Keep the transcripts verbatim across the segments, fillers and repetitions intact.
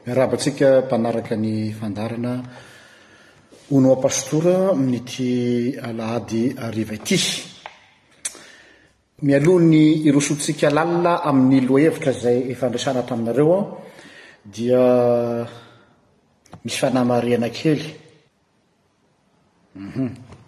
Miarabantsika mpanaraka ny fandarana ono pastora amin'ity alahady ariva ity. Mialoha ny irosotsika lalina amin'ny lohahevitra izay efa andrasana taminareo dia misy fanamariana kely. Mhm.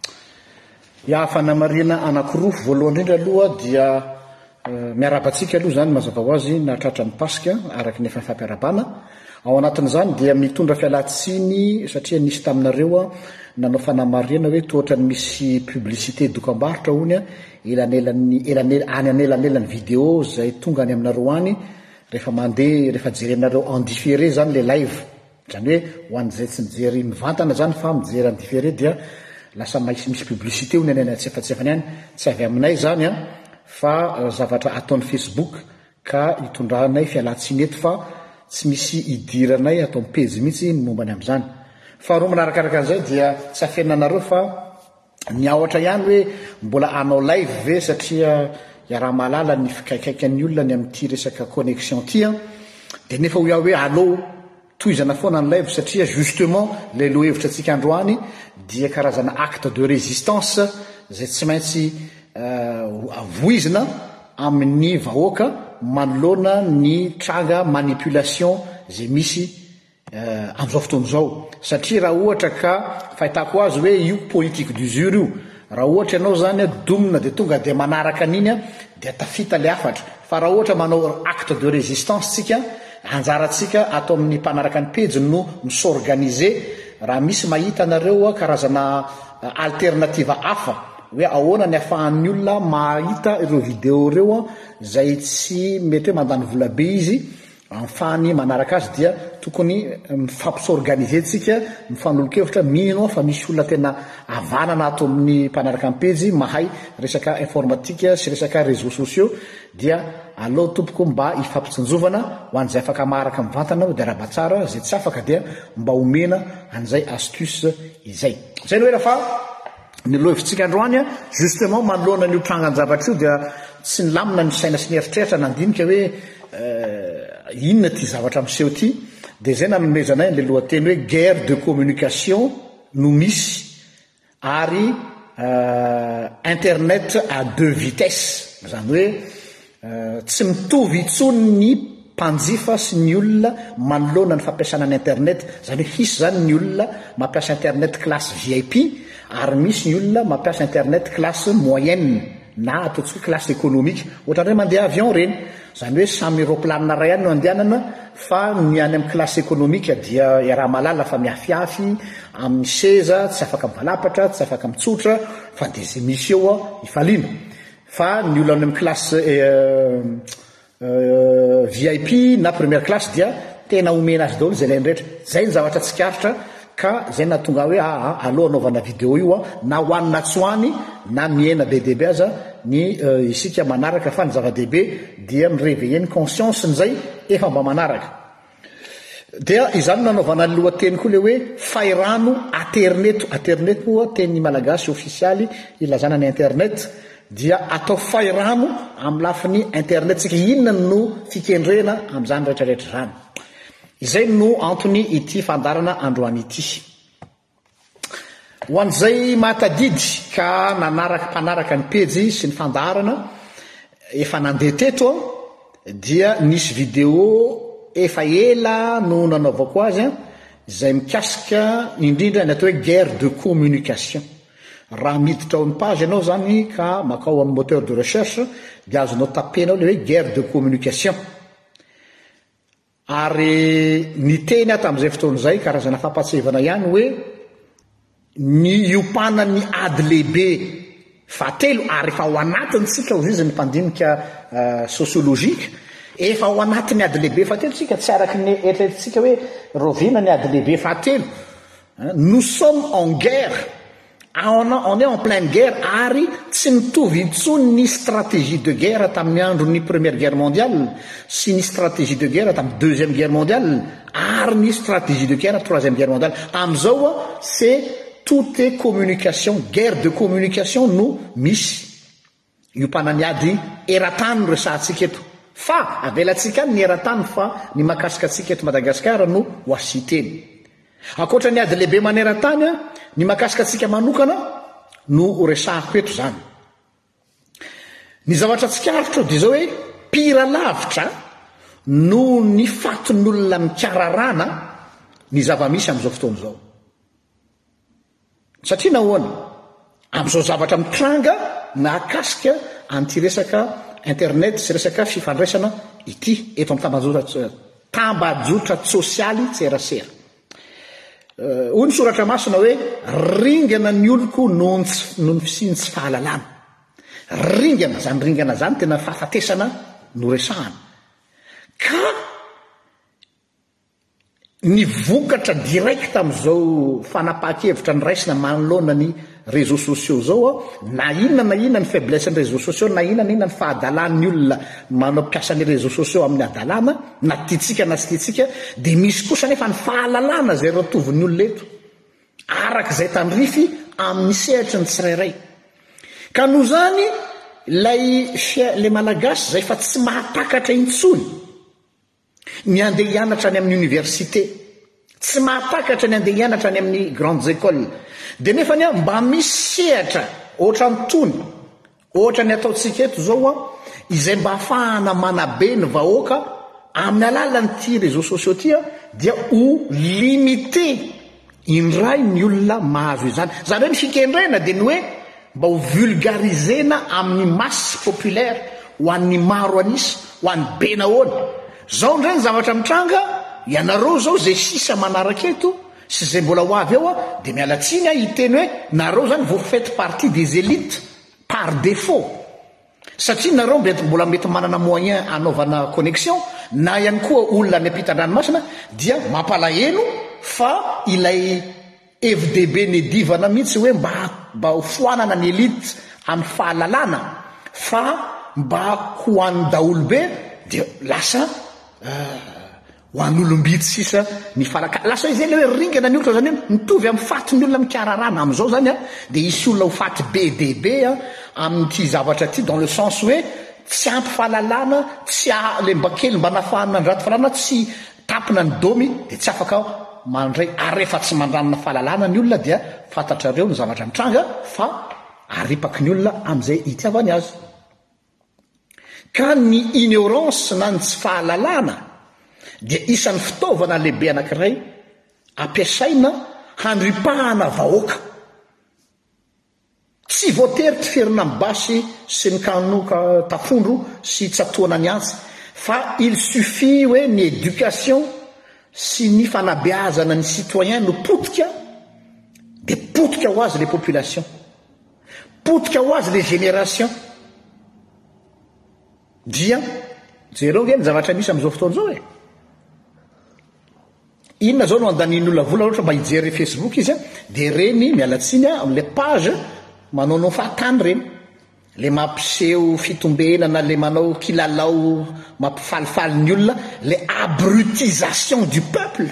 Ya fanamariana anankiroa, voalohany indrindra aloha dia uh, miarabantsika aloha zany mazava ho azy na tratran'ny Paska araka ny efa fampiarabana. Ao anatin'izany dia mitondra fialatsiny satria nisy taminareo nanao fanamariana hoe toatra misy publicité dokam-barotra hony elanelan'ny elanel any anelanelan'ny vidéo zay tonga any aminareo any rehefa mandeha rehefa jerenareo en différé zany le live. Zany hoe ho an'izay tsy mijery mivantana zany fa mijery en différé dia lasa misy misy publicité hony any antsefatsefany any, tsy avy aminay zany a fa zavatra ataon'ny Facebook ka itondranay fialatsiny eto fa tsy misy idiranay atao page mihitsy ny mombany amin'izany. Faharoa manarakaraka an'izay dia tsy afenanareo fa niaotra ihany hoe mbola anao live ve satria iaraha malala ny fikaikaikan'ny olona ny amin'ity resaka connexion ty dia nefa ho iaho hoe allo toizana foana ny live satria justement le lohahevitra antsika androany dia karazana acte de résistance zay tsy maintsy voizina amin'ny vahoaka manoloana ny tranga manipulation zay misy uh, amin'izao fotoana izao. Satria raha ohatra ka fahitako azy hoe io politique du jour io, raha ohatra ianao zany domina dia tonga dia manaraka an'iny dia tafita le afatra. Fa raha ohatra manao acte de résistance tsika, anjarantsika atao amin'ny mpanaraka ny pejy no misorganiser. Raha misy mahita anareo karazana alternative hafa hoe ahoana ny afahan'ny olona mahita ireo vidéo reo zay tsy mety hoe mandany vola be izy amfany manaraka azy dia tokony mifampisorganiser tsika mifanolokevitra mino fa misy olona tena avanana ato amin'ny mpanaraka ny pejy mahay resaka informatika sy resaka réseaux sociaux dia allo tompoko mba ifampitsinjovana ho an'izay afaka maharaka mivantana dia raha tsara zay tsy afaka dia mba omena an'izay astuce izay. Zay hoe raha ny lohahevitsika androany justement manoloana ny trangan-javatra io dia tsy nilamina ny saina sy ny eritreritra nandinika hoe inona ty zavatra miseho ty dia zay nanomezanay le lohateny hoe guerre de communication no misy ary internet à deux vitesses. Zany hoe tsy mitovy intsony ny mpanjifa sy ny olona manoloana ny fampiasana ny internet. Zany hoe hisy zany ny olona mampiasa internet classe V I P ary misy ny olona mampiasa internet classe moyenne na ataontsika classe économique ohatran'ireo mandeha avion reny. Zany hoe samy aeroplanina ray ihany no andehanana fa ny any amin'ny classe économique dia iaraha malala fa miafiafy amin'ny seza tsy afaka mivalapatra tsy afaka mitsotra fa dia zay misy eo ifaliana. Fa ny olona any amin'ny classe euh, euh, V I P na première classe dia tena omena azy daholo zay ilainy rehetra. Zay ny zavatra tsikaritra ka zay natonga hoe ah aloha anaovana vidéo io na hoanina tsy hoany na miena be dia be aza ny uh, isika manaraka fa ny zava-dehibe dia miréveiller ny conscience n'izay efa mba manaraka. Dia izany nanaovana ny lohateny koa le hoe fairano internet. Internet moa teny malagasy ofisialy ilazana ny internet dia atao fairano amin'ny lafiny internet. Tsika inona no fikendrena amin'izany rehetrarehetra zany. Izay no antony ity fandarana androany ity. Ho an'izay mahatadidy ka nanaraka mpanaraka ny pejy sy ny fandarana efa nandeha teto dia nisy vidéo efa ela no nanaovako azy izay mikasika indrindra ny atao hoe guerre de communication. Raha miditra ao amin'ny page ianao zany ka makao amin'ny moteur de recherche dia azonao tapenao le hoe guerre de communication. Ary ny teny tamin'izay fotoana izay karazana fampatsevana ihany hoe ny iopana ny ady lehibe fatelo ary efa ao anatiny tsika ho izy ny mpandinika uh, sociologika efa ao anatiny ady lehibe fatelo tsika tsy araky ny eritreretintsika hoe rovina ny ady lehibe fatelo. Nous sommes en guerre. On est en pleine guerre ary tsy mitovy intsony ny stratégie de guerre tamin'ny andro ny première guerre mondiale sy ny stratégie de guerre tamin'ny deuxième guerre mondiale ary ny stratégie de guerre troisième guerre mondiale. Amizao c'est tout est communication, guerre de communication no misy iopana ny ady eran-tany no resahantsika eto. fa avelantsika ny era-tany fa ny mahakasika atsika eto Madagasikara no ho asiteny. Akoatra ny ady lehibe maneran-tany a ny mahakasika atsika manokana no resahako eto zany. Ny zavatra tsikaritro dia zao hoe pira lavitra no ny fatin'olona mikararana ny zava-misy amin'izao fotoana izao. Satria nahoana amin'izao zavatra mitranga mahakasika an'ity resaka internet sy resaka fifandraisana ity eto amin'ny tambajotra sosialy tserasera. Hoy ny soratra masina hoe ringana ny oloko noho ny fisiany tsy fahalalana. Ringana zany ringana zany tena fahafatesana no resahana. Ka ny vokatra direct amin'izao fanapahan-kevitra ny raisina manoloana ny réseaux sociaux zao a na inona na inona ny faiblesse ny réseaux sociaux na inona na inona ny fahadalan'ny olona manao piasa ny réseaux sociaux amin'ny adalana na tiatsika na tsy tiatsika dia misy kosa nefa ny fahalalana zay rotoviny olona eto arak'izay tandrify amin'ny sehatra ny tsirairay. Ka noho zany lay le malagasy zay fa tsy mahatakatra intsony ny andeha hianatra any amin'ny université, tsy mahatakatra ny andeha hianatra any amin'ny grandes écoles, dia nefa ny a mba misy sehatra ohatra mitony ohatra ny ataontsika eto zao a izay mba ahafahana manabe ny vahoaka amin'ny alalan'ity réseaux sociaux ty a dia ho limité indray ny olona mahazo izany. Zany hoe ny fikendrena dia ny hoe mba ho vulgarisena amin'ny masse populaire ho an'ny maro anisy ho an'ny be nahoana. Zao ndray ny zavatra mitranga ianareo zao zay sisa manaraka eto sy zay mbola ho avy eo a dia mialatsiny a hiteny hoe nareo zany vous faites partie des élites par défaut. Satria nareo mbola mety manana moyen anaovana connexion na ihany koa olona ny ampitan-dranomasina dia mampalahelo fa ilay F D B ny divana mihitsy hoe mba mba ho foanana ny élite amin'ny fahalalana fa mba ho an'ny daolobe dia lasa ho an'olom-bity sisa ny falaka lasa izay le hoe ringana ny olona zany hoe mitovy amin'ny fatin'ny olona mikararana amin'izao zany a dia isy olona ho faty be de be a amin'ity zavatra ty dans le sens hoe tsy ampy fahalalana tsy le mba kely mba nafahana ny raty fahalalana tsy tapina ny domy dia tsy afaka mandray arefa tsy mandranona fahalalana ny olona dia fantatrareo ny zavatra mitranga fa aripaky ny olona amin'izay itiavany azy. Ka ny ignorance na ny tsy fahalalana dia isan'ny fitaovana lehibe anankiray ampiasaina handripahana vahoaka. Tsy voatery tsy ferina mibasy sy ny kanoka tafondro sy tsatoana ny antsy fa il suffit hoe ny éducation sy ny fanabeazana ny citoyen no potika dia potika ho azy les populations, potika ho azy les générations. Dia jereo nge ny zavatra misy amin'izao fotoana izao e inona zao no andanin'olona vola ohatra mba hijery Facebook izy a dia reny mialatsiny a amin'ilay page manao nao fahatany reny le mampiseho fitombenana le manao kilalao mampifalifaly ny olona le abrutisation du peuple.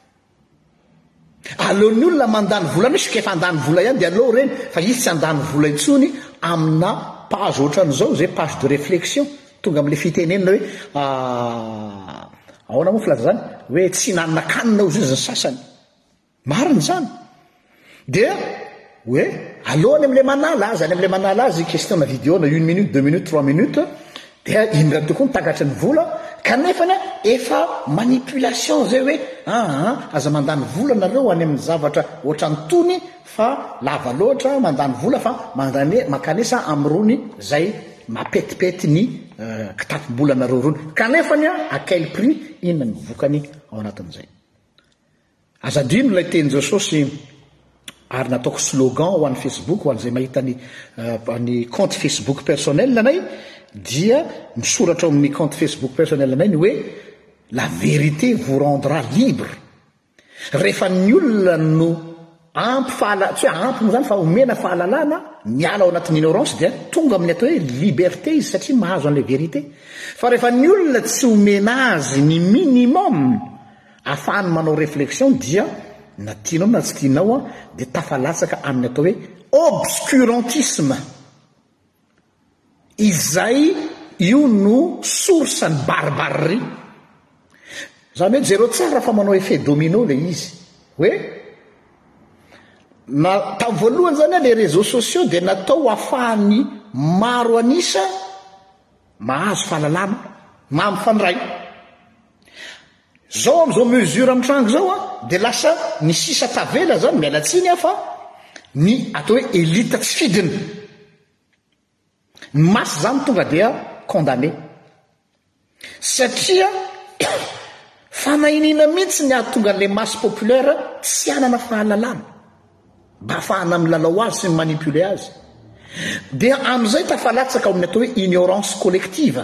Aleon'ny olona mandany vola misy kefa andany vola ihany dia aleo reny fa izy tsy andany vola intsony amina page ohatran'izao zay page de réflexion tonga amin'le fitenenina hoe ahoana moa filaza zany hoe tsy naninakanina ozy izy ny sasany mariny zany dia hoe alohany amin'le manala azy any amin'le manala azy question na vidéo na une minute deux minutes trois minutes dia indra tokoa mitakatra ny vola kanefa na efa manipulation zay hoe aa aza mandany vola nareo any amin'ny zavatra ohatra ny tony fa lava loatra mandany vola fa mandane makanesa am'rony zay mapetipety ny kitapom-bola nareo rony kanefa ny a à quel prix inona ny vokany ao anatin'izay. Azadino ilay teny zao sy ary nataoko slogan ho an'ny Facebook ho an'izay mahita ny ny compte Facebook personnel anay dia misoratra ao amin'ny compte Facebook personnel anay ny hoe la vérité vous rendra libre. Rehefa ny olona no ampy fahala tsy hoe ampy moa zany fa omena fahalalana miala ao anatin'ny ignorance dia tonga amin'ny atao hoe liberté izy satria mahazo an'ilay vérité. Fa rehefa ny olona tsy omena azy ny minimum ahafahany manao réflexion dia na tianao na tsy tianao a dia tafalatsaka amin'ny atao hoe obscurantisme izay io no sorsany barbarerie zany hoe jereo tsara fa manao effet domino le izy hoe na tamin'ny voalohany zany a les réseaux sociaux dia natao ahafahany maro anisa mahazo fahalalana mamifandray zao am'izao mesure am'tranga zao a dia lasa ny sisa tavela zany mialatsiny a fa ny atao hoe elita tsy fidiny ny masy zany tonga dia condamné satria fanahinina mihitsy ny ahatonga an'le masy populaire tsy anana fahalalana mba ahafahana milalao azy sy manipule azy dia am'izay tafalatsaka ao amin'ny atao hoe ignorance collective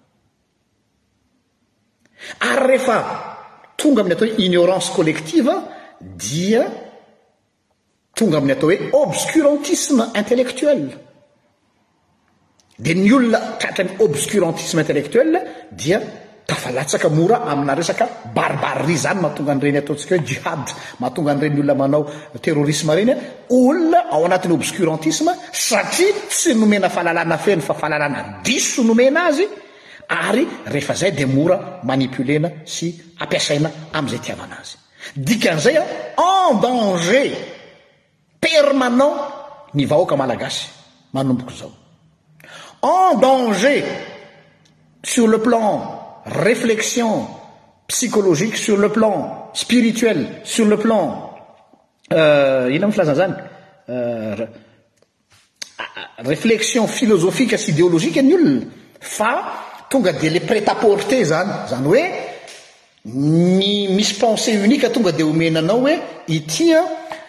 ary rehefa tonga amin'ny atao hoe ignorance collective dia tonga amin'ny atao hoe obscurantisme intellectuel dia ny olona tratrany obscurantisme intellectuel dia tafalatsaka mora amina resaka barbarerie zany mahatonga an'ireny ataontsika hoe jihad mahatonga an'ireny olona manao terrorisme reny olona ao anatin'ny obscurantisme satria tsy nomena fahalalana feno fa fahalalana diso nomena azy ary rehefa zay dia mora manipulena sy ampiasaina am'izay tiavana azy dikan'izay a en danger permanent ny vahoaka malagasy manomboko zao en danger sur le plan réflexion psychologique, sur le plan spirituel, sur le plan euh, ina mifilazana zany euh, réflexion philosophique sy idéologique ny olona fa tonga dia le prêt-à-porter zany zany hoe ny misy pensée unique tonga dia omenanao hoe itya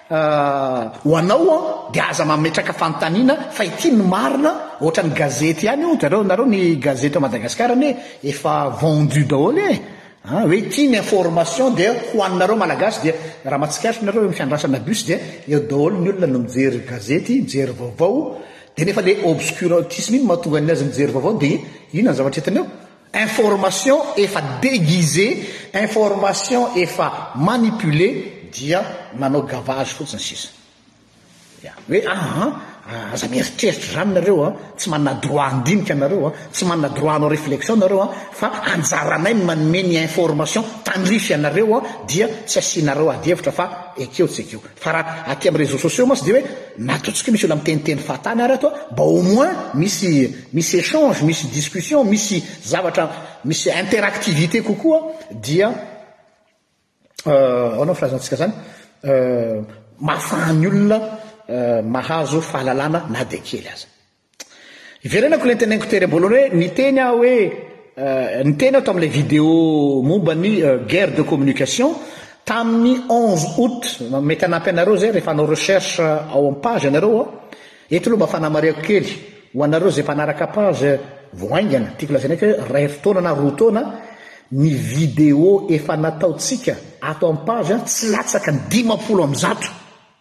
ho anao dia aza mametraka fanontaniana fa ity ny marina ohatra ny gazety ihany io zareo nareo ny gazety a Madagasikara ny efa vendu daholo e hoe ity ny information dia ho aninareo malagasy dia raha matsikaritra nareo mifiandrasana bus dia eo daholo ny olona no mijery gazety mijery vaovao dia nefa le obscurantisme iny mahatonga ny azy mijery vaovao dia ino ny zavatra hitaneo information efa déguisée information efa manipulée dia manao gavage fotsiny sisa hoe ah aza mieritreritra zany nareo a tsy manana droit andinika nareo a tsy manana droit anao réflexion nareo a fa anjaranay ny manome ny information tandrify anareo a dia tsy asianareo adihevitra fa ekeo tsy ekeo fa raha aty amin'ny réseaux sociaux moa sy dia hoe nataontsika misy olona miteniteny fahatany ary ato mba au moins misy misy échange misy discussion misy zavatra misy interactivité kokoa dia ao anao filazantsika zany mahafahany olona mahazo fahalalana na dia kely aza iverenako le teneniko tery amboalohany hoe niteny aho hoe niteny aho tamin'ilay vidéo momba ny guerre de communication tamin'ny onze août mety anampy anareo zay rehefa anao recherche ao am page anareo eto aloha mba fanamariako kely ho anareo zay mpanaraka page voaingana tiako lazainaiky hoe ray fotoana na roa taona ny vidéo efa nataotsika ato am page tsy latsaka ny dimapolo amby zato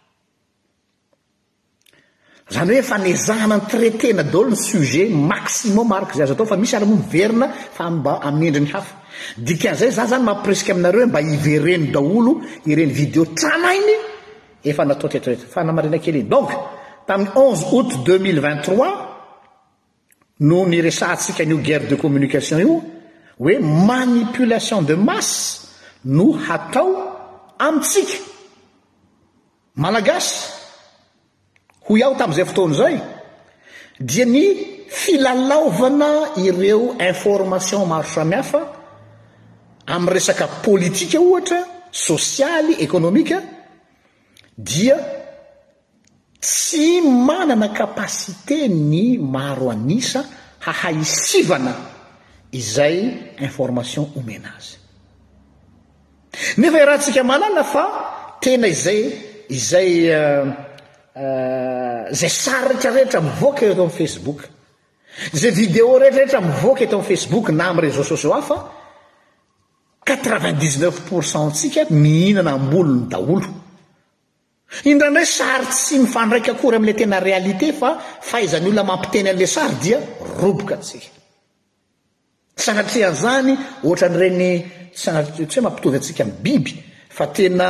zany hoe fanezahana ny traitena daholo ny sujet maximum araka zay azo atao fa misy ara moa miverina fa mba amin'ny endriny hafa dikan'izay za zany mampiresika aminareo hoe mba hivereny daholo ireny vidéo tranainy efa natao tetroeto fa namarina kely iny donc tamin'ny onze août deux mille vingt-trois no niresahantsika an'io guerre de communication io hoe manipulation de masse no hatao amitsika malagasy ho iaho tamin'izay fotoana zay dia ny filalaovana ireo information maro samihafa amin'ny resaka politika ohatra sosialy ekonomika dia tsy manana kapasité ny maro anisa hahaisivana izay information omena azy nefa iarahantsika manana fa tena izay izay zay sary rehetrarehetra mivoaka eto amin'ny Facebook zay vidéo rehetrarehetra mivoaka eto amin'ny Facebook na amin'ny réseaux sociaux hafa quatre-vingt-dix-neuf pour cent tsika mihinana ambolony daholo indrandray sary tsy mifandraika akory amin'ilay tena réalité fa fahaizany olona mampiteny an'ilay sary dia roboka tsika sanatrian'izany ohatran'ireny tsy hoe mampitovy antsika amin'ny biby fa tena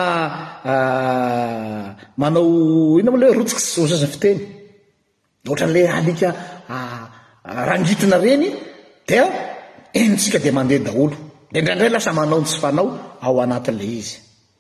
manao ina moa le hoe rotsika sy zozazany fiteny ohatran'ilay alika rangitina reny dia enitsika dia mandeha daholo dia indraindray lasa manao ny tsy fanao ao anatin'ilay izy.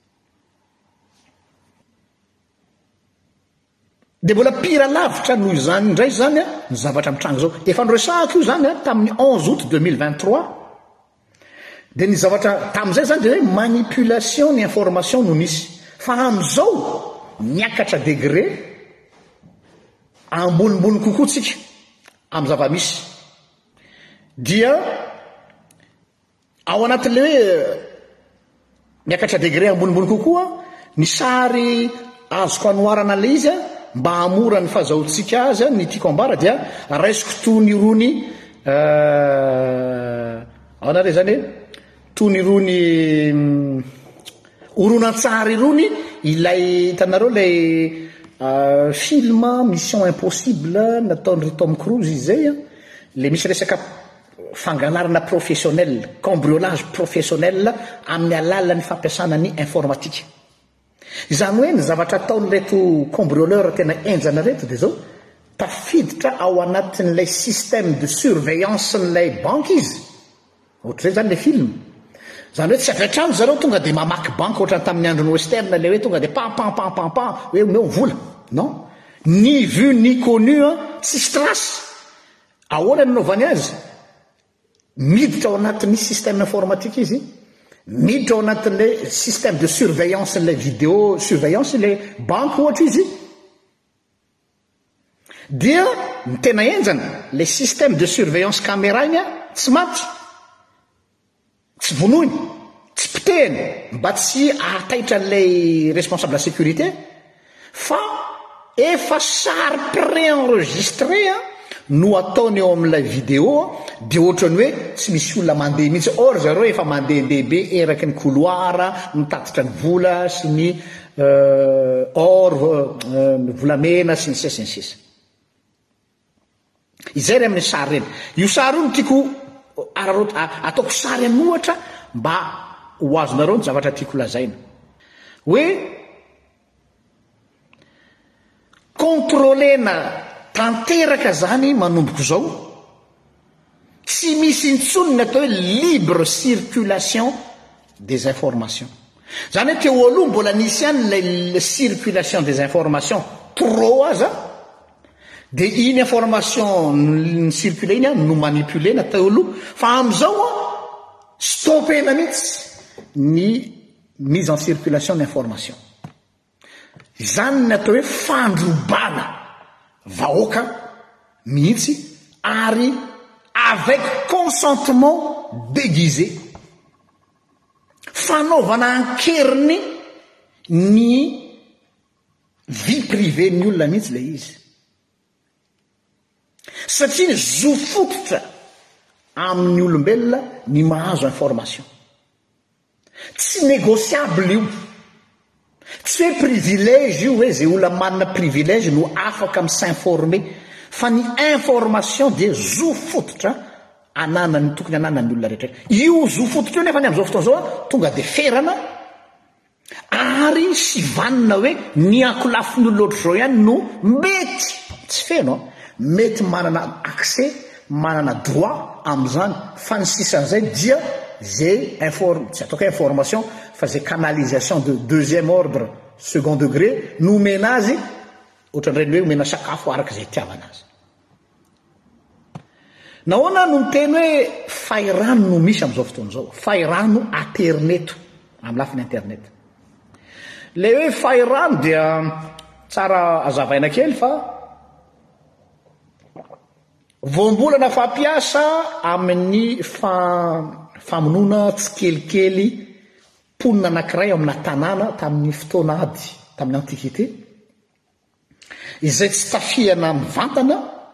dia mbola pira lavitra noho izany indray zany a ny zavatra mitrango zao efa noresahako io zany a tamin'ny onze août deux mille vingt-trois dia ny zavatra tamin'izay zany dia hoe manipulation ny information no nisy fa amin'izao miakatra degré ambonimbony kokoa tsika amin'ny zava-misy dia ao anatin'le hoe miakatra degré ambonimbony kokoa ny sary azoko anoarana le izy a mba hamora ny fahazahotsika azy a ny tiako ambara dia raisiko toy ny rony ao na re zany hoe toy ny rony horonan-tsary rony ilay hitanareo lay film mission impossible nataon'ry Tom Cruise izay a le misy resaka fangalarana professionnel cambriolage professionnel amin'ny alalan'ny fampiasana ny informatika. Izany hoe ny zavatra ataon'reto cambrioleur tena enjana reto dia zao tafiditra ao anatin'ilay système de surveillance n'ilay banque izy ohatr'izay zany le film zany hoe tsy aviatrano zareo tonga dia mamaky banque ohatrany tamin'ny androny western le hoe tonga dia pampampampampan hoe omeo vola non ni vu ni connu tsisy trace ahoana ny naovany azy miditra ao anatin'ny système informatique izy miditra ao anatin'le système de surveillance n'ilay vidéo surveillance le banque ohatra izy dia ny tena enjana le système de surveillance caméra igny a tsy maty tsy vonoiny tsy pitehiny mba tsy ahataitra an'ilay responsable de sécurité fa efa sary pré-enregistré a no ataony eo amin'ilay vidéo dia ohatrany hoe tsy misy olona mandeha mihitsy or zareo efa mandehandehibe eraky ny couloir mitatitra ny vola sy ny or ny volamena sy ny sisa ny sisa izay re amin'ny sary reny io sary io no tiako araro ataoko sary anohatra mba ho azonareo ny zavatra tiako lazaina hoe kontrolena tanteraka zany manomboko zao tsy misy intsony ny atao hoe libre circulation des informations zany hoe teo aloha mbola nisy any la circulation des informations trop aza dia iny information ny circule iny a no manipulena teo aloha fa amin'izao a stoppena mihitsy ny mise en circulation d'information izany ny atao hoe fandrobana vahoaka mihitsy ary avec consentement déguisé fanaovana ankeriny ny vie privée ny olona mihitsy le izy satria ny zo fototra amin'ny olombelona ny mahazo information tsy négociable io tsy hoe privilège io hoe zay olona manana privilège no afaka mi s'informer fa ny information dia zo fototra ananany tokony ananany olona rehetra io zo fototra io nefa ny amin'izao fotoana zao a tonga dia ferana ary sy vanina hoe ny akolafiny olona ohatr' zao ihany no mety tsy feno a mety manana accès manana droit amin'izany fa ny sisan'izay dia zay inform tsy ataoko information fa zay canalisation de deuxième ordre second degré no omena azy ohatran'ireny hoe omena sakafo araka zay tiavana azy nahoana no miteny hoe fairano no misy amin'izao fotoana zao fairano interneto amin'ny lafiny internet le hoe fairano dia tsara azavaina kely fa voambolana fampiasa amin'ny fa famonoana tsy kelikely ponina anankiray amina tanàna tamin'ny fotoana ady tamin'ny antiquité izay tsy tafiana mivantana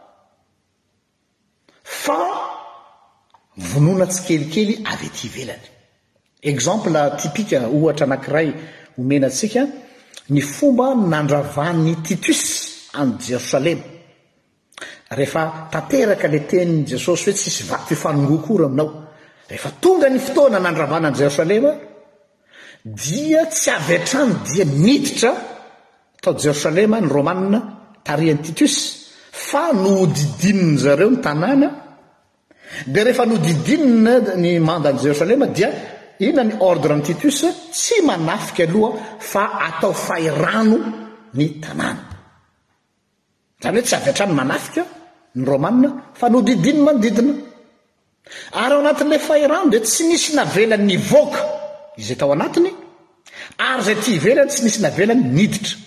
fa vonoana tsy kelikely avy ety ivelany exemple tipika ohatra anankiray omena antsika ny fomba nandravan'ny Titus any Jerosalema rehefa tanteraka le tenin'i Jesosy hoe tsisy vaky fifanongokory aminao rehefa tonga ny fotoana nandravana ny Jerosalema dia tsy avy hatrany dia miditra tao Jerosalema ny Romanina tarihan'ny Titus fa no hodidininy zareo ny tanàna dia rehefa nodidinina ny mandany Jerosalema dia ina ny ordre ny Titus tsy manafika aloha fa atao fairano ny tanàna. Zany hoe tsy avy hatrany manafika ny romanina fa nodidiny manodidina. Ary ao anatin'ilay fairano dia tsy nisy navelany nivoaka izay tao anatiny, ary zay ty ivelany tsy nisy navelany niditra.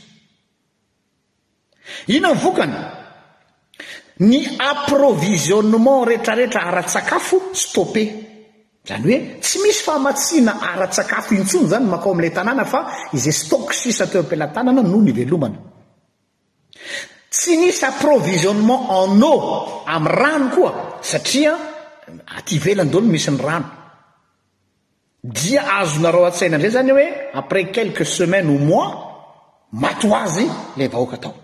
Ina ny vokany? Ny approvisionnement rehetrarehetra ara-tsakafo stoppé. Zany hoe tsy misy fahamatsiana ara-tsakafo intsony zany makao amin'ilay tanàna fa izay stock sisa teo am-pelantanana no nivelomana. Tsy nisy approvisionnement en eau amin'ny rano koa satria aty ivelany daholo misy ny rano. Dia azonareo an-tsaina indray zany hoe après quelques semaines ou mois maty ho azy ilay vahoaka tao.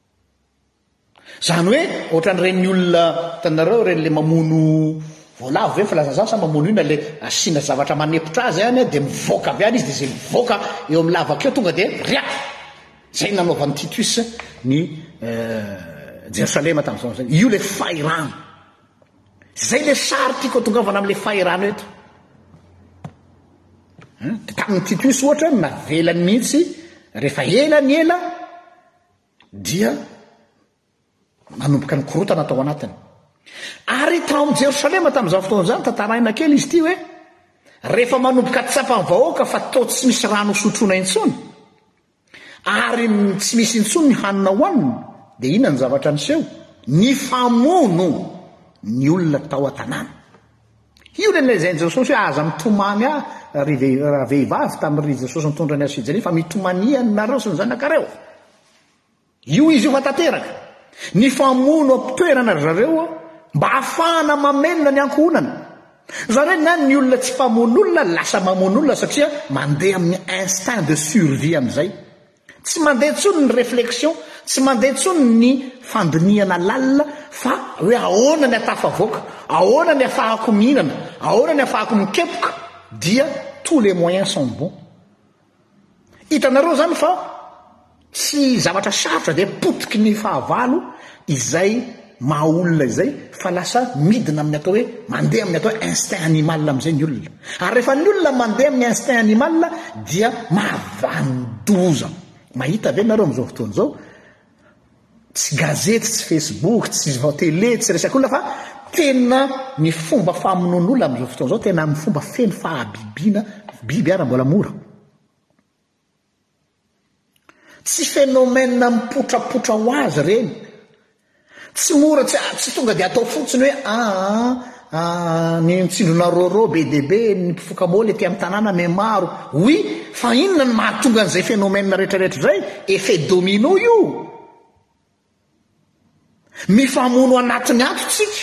Zany hoe ohatran'ireny olona tanareo ireny le mamono voalavo ve filazazao sa mamono ina le asiana zavatra manepotra azy any dia mivoaka avy any izy dia zay mivoaka eo amin'ny lavakeo tonga dia riaka. Zay nanaovan'ny Titus ny Jerosalema tamin'izao zany. Io le fairano. Zay le sary tiako tongavana amin'le fairano eto. Tamin'ny Titus ohatra navelany mihitsy rehefa ela ny ela dia manomboka ny korotana tao anatiny. Ary tao amin'ny Jerosalema tamin'izao fotoana zany tantaraina kely izy ty hoe rehefa manomboka tsapany vahoaka fa tao tsy misy rano sotroina intsony ary tsy misy intsony ny hanina hohanina dia ina ny zavatra niseho? Ny famono ny olona tao an-tanàna. Io le nlazainy Jesosy hoe aza mitomany ah ry vehivavy tamin'ry Jesosy mitondra ny azy fijalia fa mitomaniany nareo sy ny zanakareo. Io izy io fa tanteraka. Ny famono am-toerana zareo mba ahafahana mamelona ny ankohonana. Zareo na ny olona tsy mpamono olona lasa mamono olona satria mandeha amin'ny instinct de survie amin'izay. Tsy mandeha tsony ny réflexion, tsy mandeha tsony ny fandiniana lalina fa hoe ahoana ny atafavoaka, ahoana ny afahako mihinana, ahoana ny afahako mikepoka, dia tous les moyens sont bons. Hitanareo zany fa tsy zavatra sarotra dia potiky ny fahavalo izay mahaolona izay fa lasa midina amin'ny atao hoe mandeha amin'ny atao hoe instinct animal amin'izay ny olona. Ary rehefa ny olona mandeha amin'ny instinct animal dia mahavandoza. Mahita ve nareo amin'izao fotoana izao tsy gazety, tsy Facebook, tsy télé, tsy resaka olona fa tena ny fomba famonoan'olona amin'izao fotoana izao tena amin'ny fomba feno fahabibiana biby ara mbola mora. Tsy phénomène mipotrapotra ho azy reny. Tsy mora tsy, tsy tonga dia atao fotsiny hoe ah, ah ny mitsindrona roro be dia be ny mpifoka moly ety amin'ny tanàna me maro. Oui, fa inona ny mahatonga an'izay phénomène rehetrarehetra zay? Effet domino io. Mifamono anatiny ato tsika.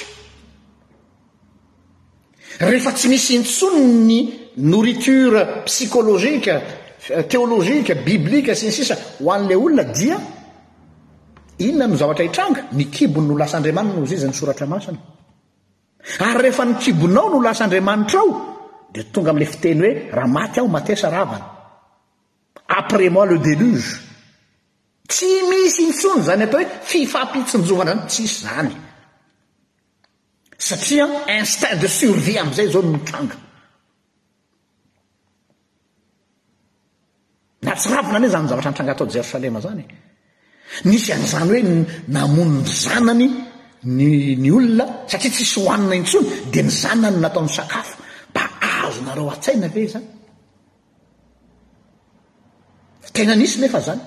Rehefa tsy misy intsony ny nourriture psychologique, théologique, biblique sy ny sisa ho an'ilay olona dia inona no zavatra hitranga? Ny kibony no lasa Andriamanitra no zay ny soratra masina. Ary rehefa ny kibonao no lasa Andriamanitra ao dia tonga amin'ilay fiteny hoe raha maty aho matesa ravana. Après moi le déluge. Tsy misy intsony zany atao hoe fifampitsinjovana zany, tsisy zany. Satria instinct de survie amin'izay zao no mitranga. Na tsy ravina ane zany zavatra nitranga atao Jerosalema zany. Nisy an'izany hoe namono ny zanany ny, ny olona satria tsisy hohanina intsony dia ny zanany nataony sakafo. Mba azonareo an-tsaina ve zany? Tena nisy nefa zany.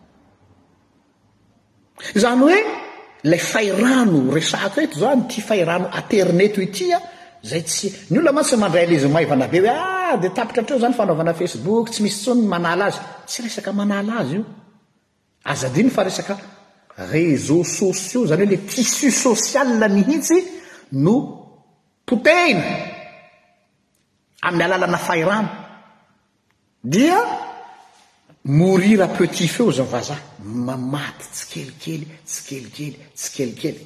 Zany hoe ilay fairano resaka eto zany, ty fairano aterneto ity a, zay tsy ny olona mantsy mandray izy maivana be hoe ah dia tapitra treo zany fanaovana Facebook, tsy misy tsony manala azy. Tsy resaka manala azy io. Azadiny fa resaka réseaux sociaux, zany hoe le tissu social mihitsy no potehina amin'ny alalana fairano. Dia mourir petit feu zao vazaha, mamaty tsikelikely, tsikelikely, tsikelikely.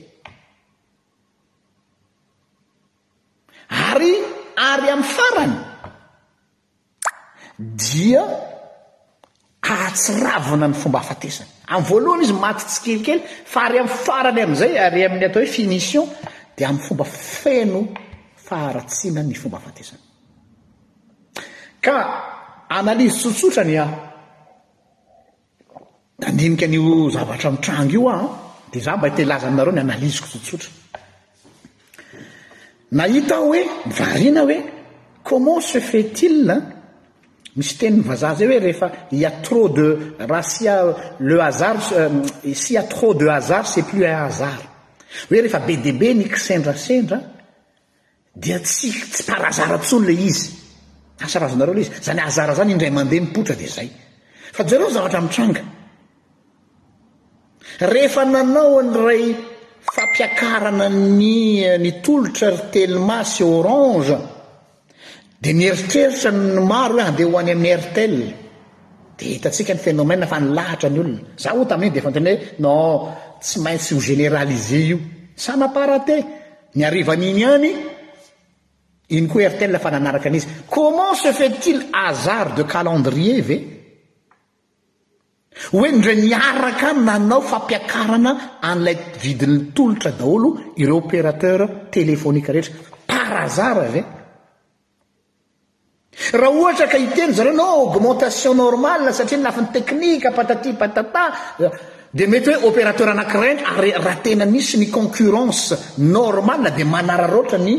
Ary ary amin'ny farany dia ahatsiravana ny fomba hafatesany. Amin'ny voalohany izy maty tsikelikely, fa ary amin'ny farany amin'izay, ary amin'ny atao hoe finition dia amin'ny fomba feno faharatsiana ny fomba fatesana ka analizy tsotsotra ny a andinika an'io zavatra mitrango io a dia za mba telaza aminareo ny analiziko tsotsotra nahita hoe varina hoe comment se fait-il misy tenin'ny vazaha zay hoe rehefa il y a trop de raha s'il y a le hasard euh, s'il y a trop de hasard c'est plus un hasard hoe rehefa be dia be ny kisendrasendra dia tsy tsy par hasard ntsony le izy asarazanareo le izy zany hasard zany indray mandeha mipotra dia zay fa jareo zavatra mitranga rehefa nanao an'ray fampiakarana ny ny tolotra telma sy orange dia nieritreritra ny maro hoe andeha ho any amin'ny airtel dia hitantsika ny phénomène fa nilahatra ny olona za ho tamin'iny dia fantany hoe non tsy maintsy ho généraliser io ça n'a pas raté ny arivan'iny any iny koa airtel fa nanaraka an'izy comment se fait-il hasard de calendrier ve hoe ndray niaraka nanao fampiakarana an'ilay vidin'ny tolotra daholo ireo opérateur téléphonique rehetra par hasard ve raha ohatra ka hiteny zareo no augmentation normale satria nafin'ny teknika patati patata dia mety hoe opérateur anankiray ary raha tena misy ny concurrence normale dia manararoatra ny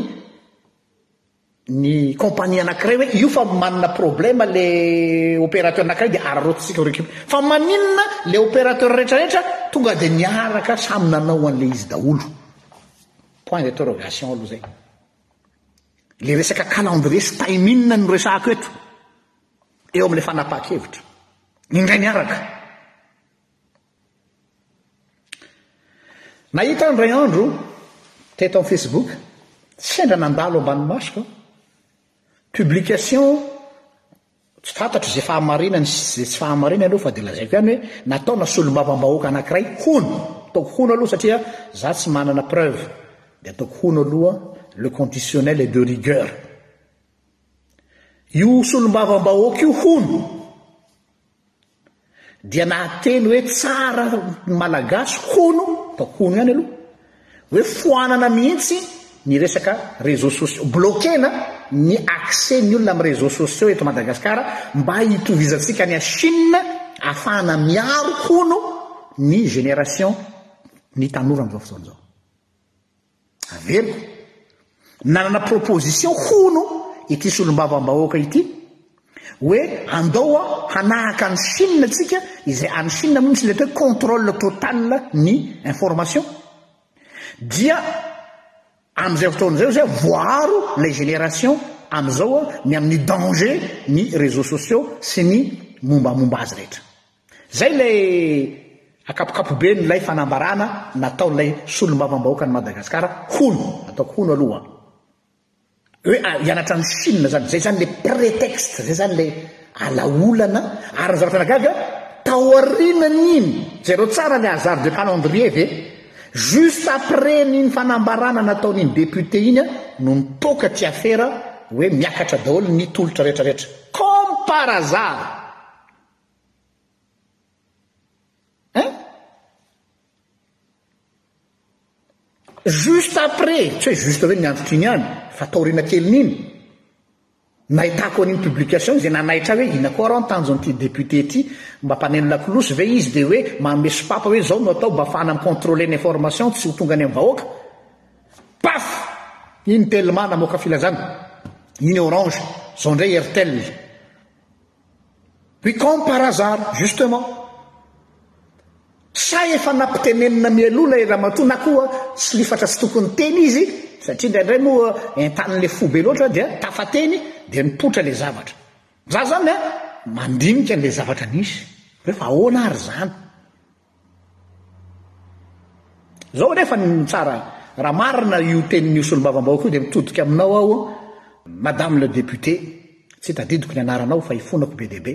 ny compagnie anankiray hoe io fa manana problème le opérateur anankiray dia ararotsika rekipe fa maninona le opérateur rehetrarehetra tonga dia niaraka samy nanao an'le izy daholo point d'interrogation aloha zay le resaka calendrier sy taiminina no resako eto eo amin'le fanapa-kevitra indray niaraka nahita andray andro teto amin'ny Facebook sendra nandalo ambany masoko publication tsy fantatro zay fahamarinany zay tsy fahamarinany aloha fa dia lazaiko ihany hoe nataona solombavambahoaka anankiray hono ataoko hono aloha satria za tsy manana preuve dia ataoko hono aloha le conditionnel est de rigueur io solombavambahoaka io hono dia nahateny hoe tsara malagasy hono ataoko hono ihany aloha hoe foanana mihitsy ny resaka réseaux sociaux bloquena ny accès ny olona amin'ny réseaux sociaux eto Madagasikara mba hitovizatsika ny a Chine afahana miaro hono ny génération ny tanora amin'izao fotoana izao averiko nanana proposition hono ity solombavambahoaka ity hoe andao hanahaka ny Chine tsika izay any Chine mihitsy le hoe contrôle total ny information dia amin'izay fotoana zay zay voaro les générations amin'izao ny amin'ny danger ny réseaux sociaux sy ny mombamomba azy rehetra zay le akapokapobe nylay fanambarana nataon'ilay solombavambahoaka ny Madagasikara hono ataoko hono aloha hoe hianatra ny Chine zany zay zany le prétexte zay zany le alaolana ary ny zavatra nagaga taoarinan'iny zay reo tsara le hasard de calendrier ve juste après niny fanambarana nataon'iny député iny a no nitoka ty affaire hoe miakatra daholo ny tolotra rehetrarehetra comme par hasard hein juste après tsy hoe juste hoe niandrotry iny any fa taorina kelin'iny nahitako an'iny publication zay nanahitra hoe ina koa raha nitanjon'ity député ty mba mpaneno lakolosy ve izy dia hoe manome sopapa hoe zao no atao mba afahana micontrôler ny information tsy ho tonga any amin'ny vahoaka paf iny telma namoaka filazana iny orange zao ndray airtel puis comme par hasard justement sa efa nampitenenina mialola raha matoa na koa tsy lifatra tsy tokony teny izy satria indraindray moa entan'le fo be loatra dia tafateny dia nipotra le zavatra za zany a mandinika n'le zavatra nisy hoe fa ahoana ary zany zao nefa ny tsara raha marina io tenin'io solombavambahoaka io dia mitodika aminao aho madame le député tsy tadidiko ny anaranao fa ifonako be deabe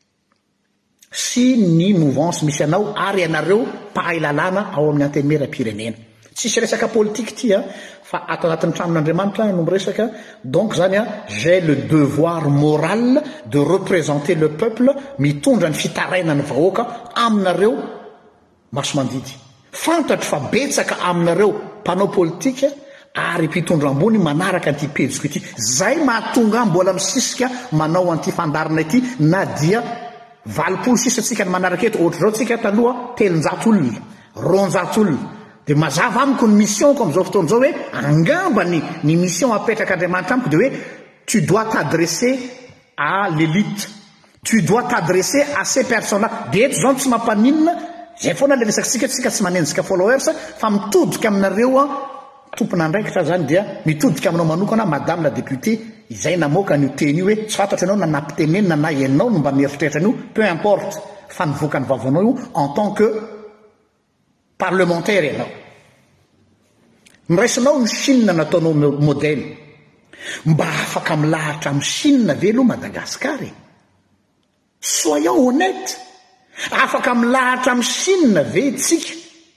sy ny mouvance misy anao ary ianareo mpahailalana ao amin'ny antenimera-pirenena tsisy resaka politique ty a fa ato anatin'ny tranon'Andriamanitra no miresaka donc zany a j'ai le devoir moral de représenter le peuple mitondra ny fitarainany vahoaka aminareo maso mandidy fantatro fa betsaka aminareo mpanao politika ary mpitondro ambony manaraka an'ity pejiko ity zay mahatonga mbola misisika manao an'ity fandarina ity na dia valopolo sisa tsika ny manaraka eto ohatra zao tsika taloha telonjato olona roanjato olona de mazava amiko ny missionko am'izao fotoana zao hoe angambany ny mission apetraka andriamanitra amiko de hoe tu dois t'adresser à l'élite, tu dois t'adresser à ces personnes-là de eto zao tsy mampaninona zay foana le resaksika tsika tsy manenjika followers fa mitodika aminareo a tompona andraikitra zany dia mitodika aminao manokana madame la députée izay namoaka n'io teny io hoe tsy fantatra ianao na nampitenenina na ianao no mba mieritreritra an'io peu importe fa nivoaka ny vavanao io en tant que parlementaire ianao miraisinao ny Chine nataonao modèle mba afaka milahatra amin'ny Chine ve aloha Madagasikara soyons honnêtes afaka milahatra amin'ny Chine ve tsika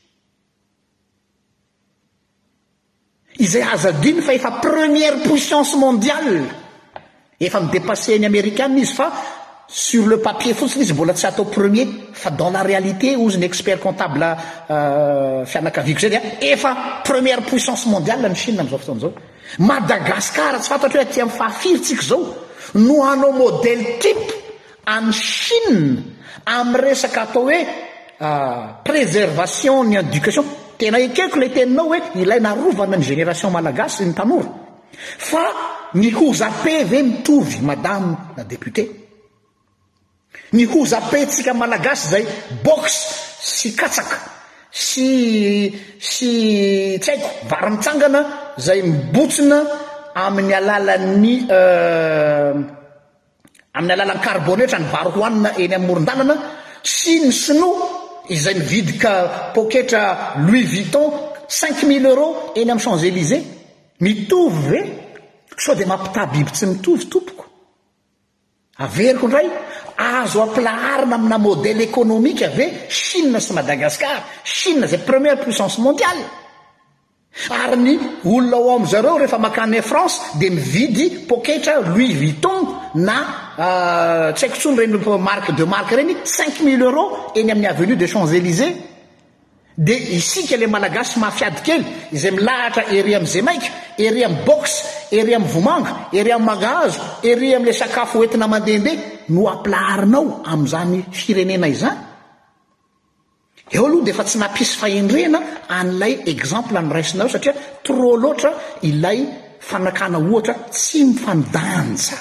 izay azadiny fa efa première puissance mondiale efa midépassé ny américaine izy fa sur le papier fotsiny izy mbola tsy atao premier fa dans la réalité ozy ny expert comptable uh, fianakaviako zay dia efa première puissance mondiale ny Chine am'izao fotoana zao Madagasikara tsy fantatra hoe aty amin'ny fahafirytsika zao no hanao modèle type any Chine amin'ny resaka atao hoe uh, préservation ny éducation tena ekeko le teninao hoe ilay narovana ny génération malagasy ny tanora fa ny hozape ve mitovy madame la députée ny hozapentsika malagasy zay box sy katsaka sy sy tsy haiko vary mitsangana zay mibotsina amin'ny alalan'ny euh, amin'ny alalan'ny carbonetra ny vary hoanina eny amoron-dalana sy ny sinoa izay mividika poketra Louis Vuitton cinq mille euros eny amin'ny Champs-Élysées mitovy ve sao de mampitabiby tsy mitovy tompoko averiko ndray azo aplaharina amina modèle économique ave Chine sy Madagascar Chine zay première puissance mondiale ary ny olona ao am'zareo rehefa makany France de mividy poketra Louis Vuitton na uh, tsy haiko tsony reny marque de marque reny cinq mille euros eny amin'ny avenue des Champs-Élysées de isika le malagasy mafiady kely izay milahatra ery am'izay maika ery am box ery am vomanga ery am magazo ery am'le sakafo entina mandehandeha no aplaharinao am'izany firenena izany eo aloha de fa tsy nampisy fahendrena an'ilay exemple anyraisinao satria trop loatra ilay fanakana ohatra tsy mifandanja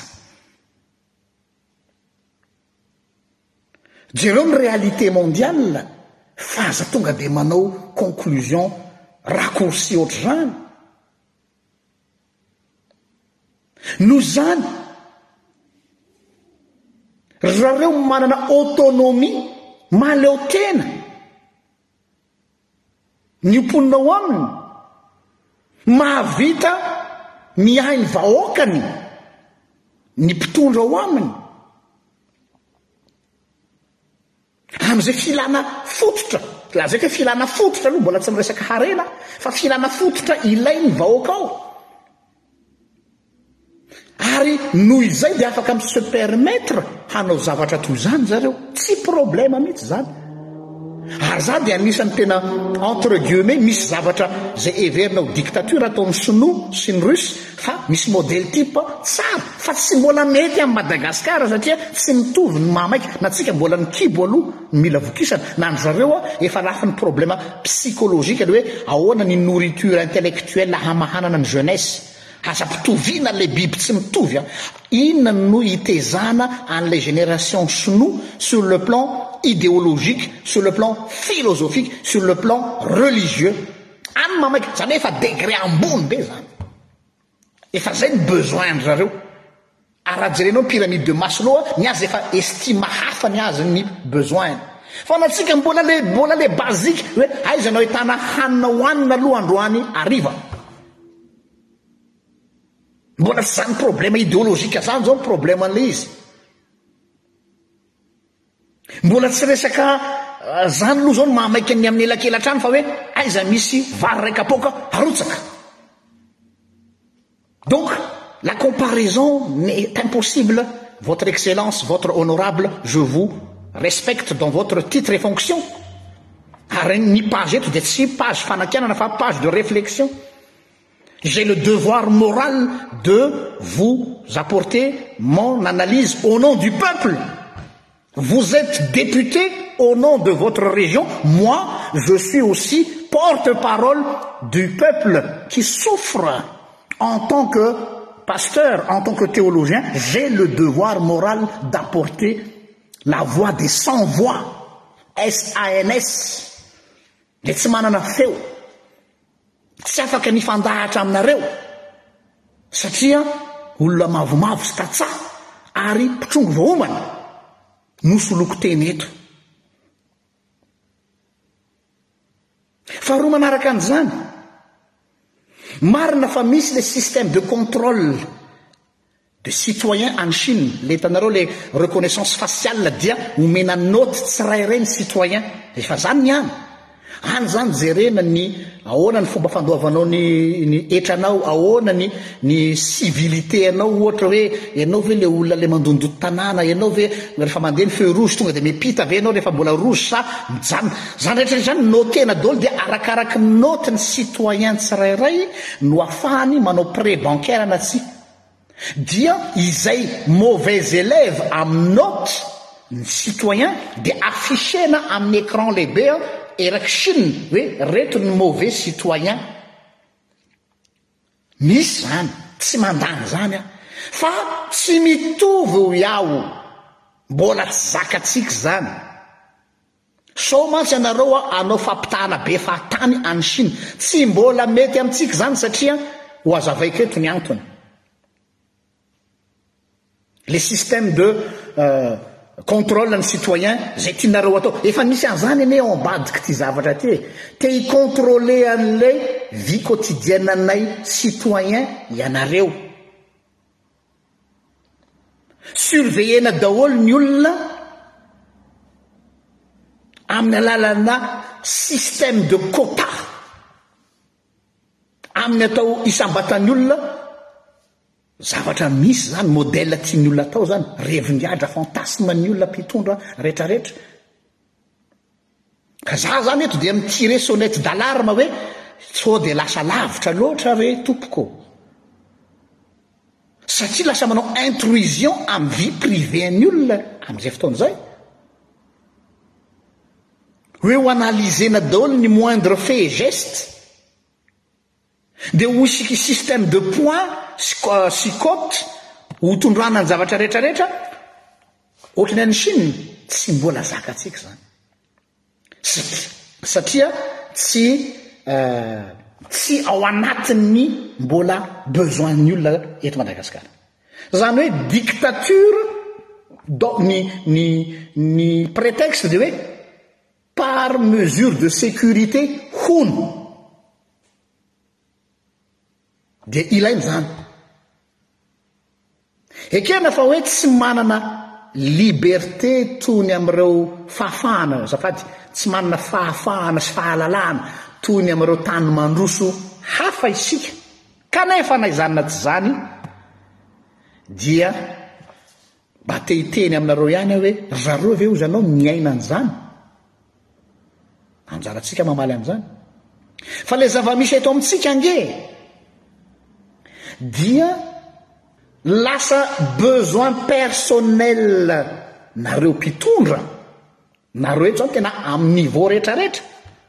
jereo ny réalité mondiale fa aza tonga de manao conclusion raccourci ohatra zany no zany rareo manana autonomie maleo tena ny mponinao aminy mahavita miahy ny vahoakany ny mpitondra ao aminy am'izay filana fototra la zay ka filana fototra aloha mbola tsy miresaka harena fa filana fototra ilay ny vahoaka ao ary noho izay de afaka mi se permettre hanao zavatra toy zany zareo tsy problème mihitsy zany ary za de anisany tena entre guillemets misy zavatra zay everinao dictature ataon'ny sinoa sy ny russe fa misy modèle type tsara fa tsy mbola mety amin'ny Madagasikara satria tsy mitovy ny mamaika na tsika mbola ny kibo aloha mila vokisana na ny zareo a efa lafa ny problème psychologique le hoe ahoana ny nourriture intellectuelle hamahanana ny jeunesse asa pitovina le biby tsy mitovy a inona no itezana an'lay génération sinoa sur le plan idéologique, sur le plan philosophique, sur le plan religieux any mamaika zany efa degré ambony be zany efa zay ny besoin ny zareo araha jerenao pyramide de Maslow ny azy efa estima hafa ny azy ny besoin fa natsika mbola le mbola le basique hoe aiza anao hitana hanina hoanina aloha androany ariva mbola tsy zany problème idéologique zany zao ny problème an'le izy mbola tsy resaka zany aloha zao ny mahamaika ny amin'ny elakelatrany fa hoe aiza misy vary raika apoka arotsaka donc la comparaison est impossible votre excellence votre honorable je vous respecte dans votre titre et fonction ary ny page eto de tsy page fanakianana fa page de réflexion J'ai le devoir moral de vous apporter mon analyse au nom du peuple. Vous êtes député au nom de votre région. Moi, je suis aussi porte-parole du peuple qui souffre. En tant que pasteur, en tant que théologien, j'ai le devoir moral d'apporter la voix des sans-voix. S A N S. Le tsy manana feo. Tsy afaka nifandahatra aminareo. Satria olona mavomavo sy tatsaha ary mpitrongo vahoomana nosoloko teny eto. Faharoa manaraka an'izany, marina fa misy le système de contrôle de citoyens en Chine. Le hitanareo le reconnaissance faciale dia omena note tsirairay ny citoyen. Efa zany ihany. Any zany jerena ny ahoana ny fomba fandoavanao ny ny etranao, ahoana ny ny civilité anao, ohatra hoe ianao ve le olona le mandondoto tanàna, ianao ve rehefa mandeha ny feu rouge tonga de mipita ve anao rehefa mbola rouge sa mijanona. Zany rehetra zany notena daholo dia arakaraky note ny citoyen tsirairay no ahafahany manao prêt bancaire na tsy. Dia izay mauvais élève amin'ny note ny citoyen dia affichena amin'ny écran lehibe eraky Chine hoe reto ny mauvais citoyen. Misy zany tsy mandany zany a fa tsy mitovy ho iaho, mbola tsy zakatsika zany. So mantsy ianareo a anao fampitahana be fahatany any Chine, tsy mbola mety amintsika zany satria ho azavaiko eto ny antony. Le système de euh, contrôle ny citoyen zay tianareo atao efa misy an'izany ane ao ambadika ty zavatra ty. Te hicontrôler an'ilay vie quotidienne anay citoyen ianareo. Surveillena daholo ny olona amin'ny alalana système de quota. Amin'ny atao isambatan'ny olona zavatra misy zany modèle tiany olona atao zany, revingiadra fantasme ny olona mpitondra rehetrarehetra. Ka za zany eto dia mitire sonnette d'alarme hoe sao de lasa lavitra loatra re tompoko. Satria lasa manao intrusion amin'ny vie privée ny olona amin'izay fotoana izay. Hoe ho analysena daholo ny moindre fait et geste. Dia ho isiky système de points sy cote ho tondrana ny zavatra rehetrarehetra. Ohatrany any Chine tsy mbola zakatsika zany. Satria tsy uh, tsy ao anatin'ny mbola besoin ny olona eto Madagasikara. Zany hoe dictature do, ny, ny, ny prétexte de hoe par mesure de sécurité hono. Dia ilainy zany. Ekena fa hoe tsy manana liberté toy ny amin'ireo fahafahana, zafady tsy manana fahafahana sy fahalalana toy ny amin'ireo tany mandroso hafa isika. Kanefa naizanina tsy zany dia mba te hiteny aminareo ihany hoe zareo ve ozy anao miaina an'izany. Anjaratsika mamaly amin'izany. Fa le zava-misy eto amintsika ange dia lasa besoin personnel nareo mpitondra, nareo eto zany tena amin'ny niveau rehetrarehetra,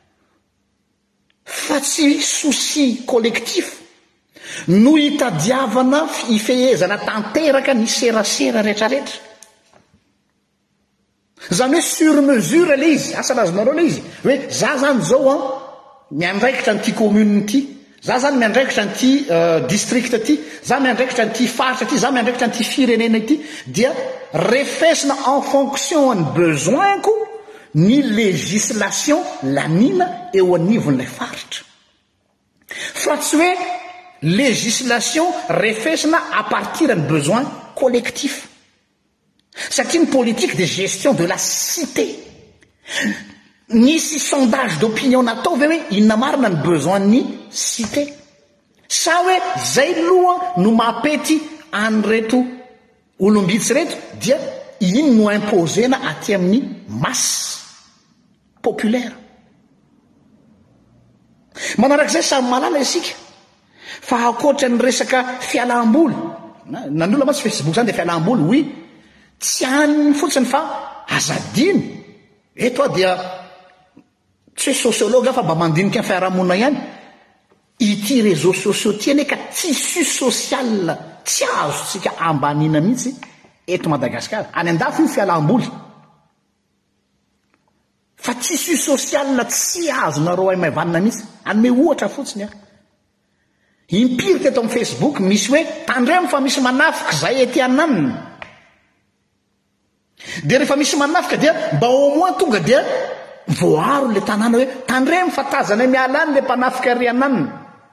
fa tsy souci collectif no hitadiavana ifehezana tanteraka ny serasera rehetrarehetra. Zany hoe sur mesure le izy, asa lazonareo le izy hoe za zany zao a miandraikitra nyty commune ty, za zany miandraikitra nyty uh, district ty, za miandraikitra nyty faritra ty, za miandraikitra nyty firenena ty, dia refesina en fonction ny besoinko ny législation lanina eo anivon'ilay faritra. Fa tsy hoe législation refesina à partir ny besoin collectif. Satria ny politique de gestion de la cité. Nisy sondage d'opinion natao ve hoe inona marina ny besoin ny cité. Sa hoe zay loha no mapety an'reto olombitsy reto dia iny no imposena aty amin'ny masse populaire. Manarak'izay samy malala isika fa akoatra ny resaka fialam-boly nan'olona matsy Facebook zany de fialam-boly oy tsy any fotsiny fa azadiny eto a dia tsy hoe sociologue fa mba mandinika ny fiarahamonina ihany ity réseaux sociaux ty ane ka tissu social tsy azotsika ambanina mihitsy eto Madagasikara any andafo io fialam-boly fa tissu social tsy azonareo ay maivanina mihitsy anome ohatra fotsiny a impirika eto amin'ny Facebook misy hoe tandremo fa misy manafika zay ety ananina de rehefa misy manafika dia mba au moins tonga dia voaro le tanàna hoe tandremo fa tazana mialany le mpanafika ry ananina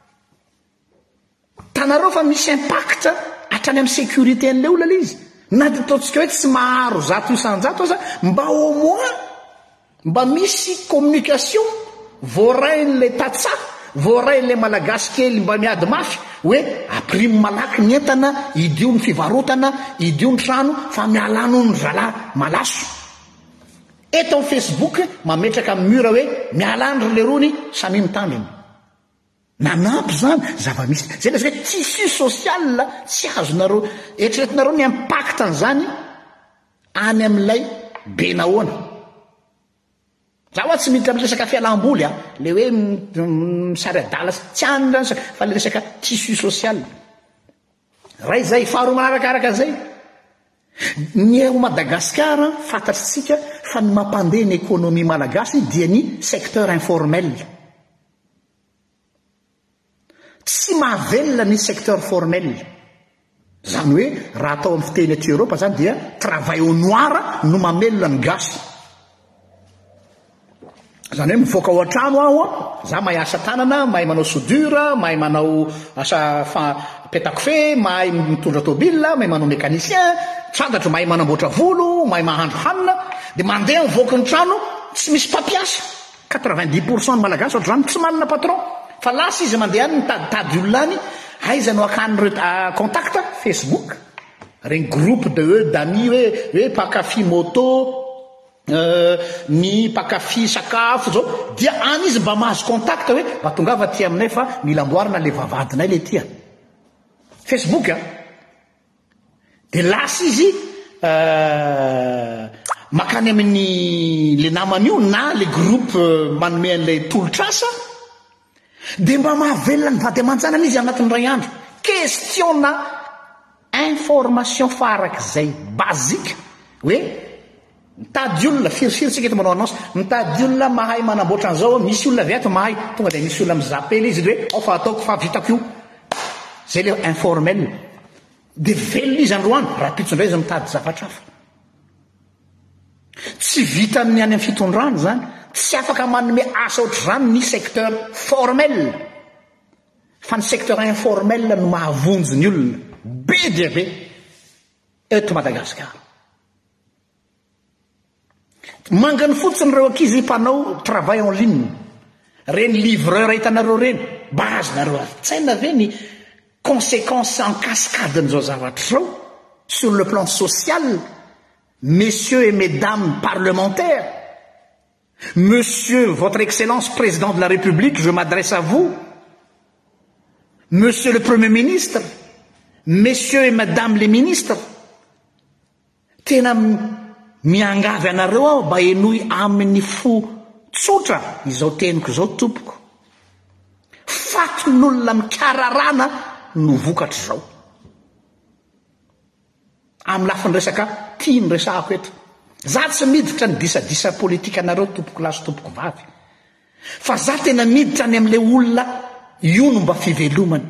tanareo fa misy impact hatrany amin'ny sécurité an'le olona le izy na de ataontsika hoe tsy maharo zato isanjato aza mba au moins mba misy communication voarain'le tatsa voarain'le malagasy kely mba miady mafy hoe aprimo malaky ny entana idio ny fivarotana idio ny trano fa mialano ny zala malaso eto amin'ny Facebook mametraka amin'ny mura hoe mialany ry le rony samy mitandrina nanampy zany zava-misy zay le hoe tissu social tsy azonareo eritreretinareo ny impact an'izany any amin'ilay be nahoana za hoa tsy miditra amin'ny resaka fialam-boly a le hoe misary adala tsy any zany fa le resaka tissu social ray zay faharoa manarakaraka an'izay ny eo Madagasikara fantatritsika fa ny mampandeha ny économie malagasy dia ny secteur informel tsy mahavelona ny secteur formel zany hoe raha atao amin'ny fiteny aty Europa zany dia travail au noir no mamelona ny gasy zany hoe mivoaka ao an-trano aho a za mahay asa tanana mahay manao soudure mahay manao asa petakofé mahay mitondra tôbila mahay manao mécanicien fantatro mahay manamboatra volo mahay mahandro hanina de mandeha mivoaka ny trano tsy misy mpampiasa quatre-vingt-dix pour cent ny malagasy ohatrany tsy manana patron fa lasa izy mandeha any mitady olona any aiza no akany contact Facebook regny groupe de e d'amis hoe hoe pakafy moto ny pakafy sakafo zao dia any izy mba mahazo contact hoe mba tongava ty aminay fa mila amboarina le vavadinay le tya Facebook a de lasa izy makany amin'ny le namany io na le groupe manome an'ilay tolotrasa de mba mahavelona ny vady aman-janany izy anatin'ny ray andro questionna information farak'izay basique hoe mitady olona firisirisika eto manao annonce mitady olona mahay manamboatra an'izao misy olona avy ato mahay tonga de misy olona mizapely izy hoe ao fa ataoko fa vitako io zay le informel de velona izy androany raha pitsondray izy mitady zavatra hafa tsy vita amin'ny any amin'ny fitondrany zany tsy afaka manome asa ohatr' zany ny secteur formel fa ny secteur informel no mahavonjy ny olona be dia be eto Madagasikara mangany fotsiny reo ankizy mpanao travail en ligne reny livreur hitanareo reny bazanareo tsaina ve ny conséquences en cascade n'izao zavatra zao sur le plan social. Messieurs et mesdames parlementaires, Monsieur, votre Excellence, Président de la République, je m'adresse à vous, Monsieur le Premier ministre, Messieurs et Madame les ministres, tena miangavy anareo aho mba enoy amin'ny fo tsotra izao teniko izao tompoko faton'olona mikararana no vokatra zao amin'ny lafiny resaka tia ny resahako eto za tsy miditra ny disadisa politika anareo tompoko laso tompoko vavy fa za tena miditra any amin'ilay olona io no mba fivelomany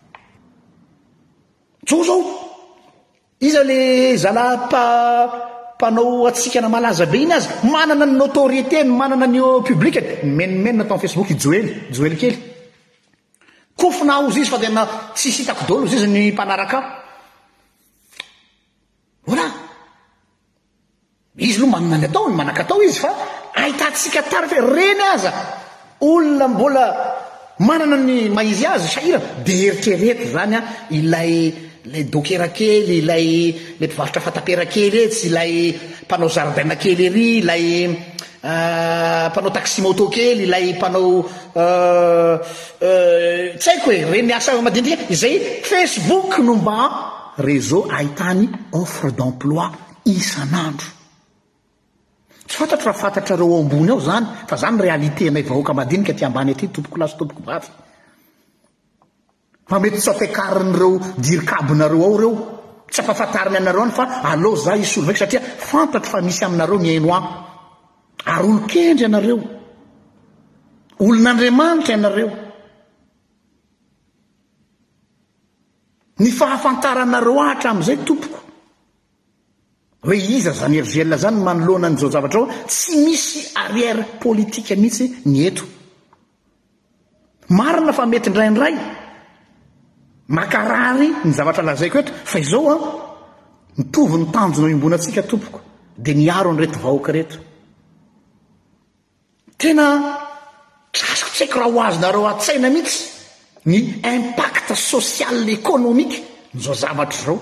tso zao iza le zalapa mpanao atsikana malaza be iny azy manana ny notoriété manana ny public menimenina atao Facebook joely joely kely kofina ozy izy fa tena tsy hitako dolo izy ny mpanaraka voilà izy lo manana ny atao manakatao izy fa ahitatsika tara fe reny aza olona mbola manana ny maizy azy sahira de eritrereto zany a ilay le dokera kely ilay le mpivarotra fatapera kely etsy ilay mpanao zaridaina kely ery ilay mpanao taxi moto kely ilay mpanao tsy haiko hoe reny asa madinidinika izay Facebook no mba réseau ahitany offre d'emploi isan'andro. Tsy fantatra raha fantatrareo ambony ao zany fa zany réalité nay vahoaka madinika ty ambany aty tompoko laso tompoko vavy fa mety tsy ampiakarin'ireo dirikabonareo ao reo tsy ampahafantariny anareo any fa aleo za isy olo vaika satria fantatro fa misy aminareo miaino aho ary olo-kendry ianareo olon'Andriamanitra ianareo ny fahafantaranareo ahatra am'izay tompoko hoe iza zany erizela zany manoloana n'izao zavatra ao tsy misy arrière politika mihitsy ny eto marina fa mety ndraindray makarary ny zavatra lazaiko eto fa izao a mitovy ny tanjona imbonatsika tompoko dia niaro an'ireto vahoaka reto tena trasiko tsy haiko raha ho azonareo an-tsaina mihitsy ny impact social économique n'izao zavatra izao.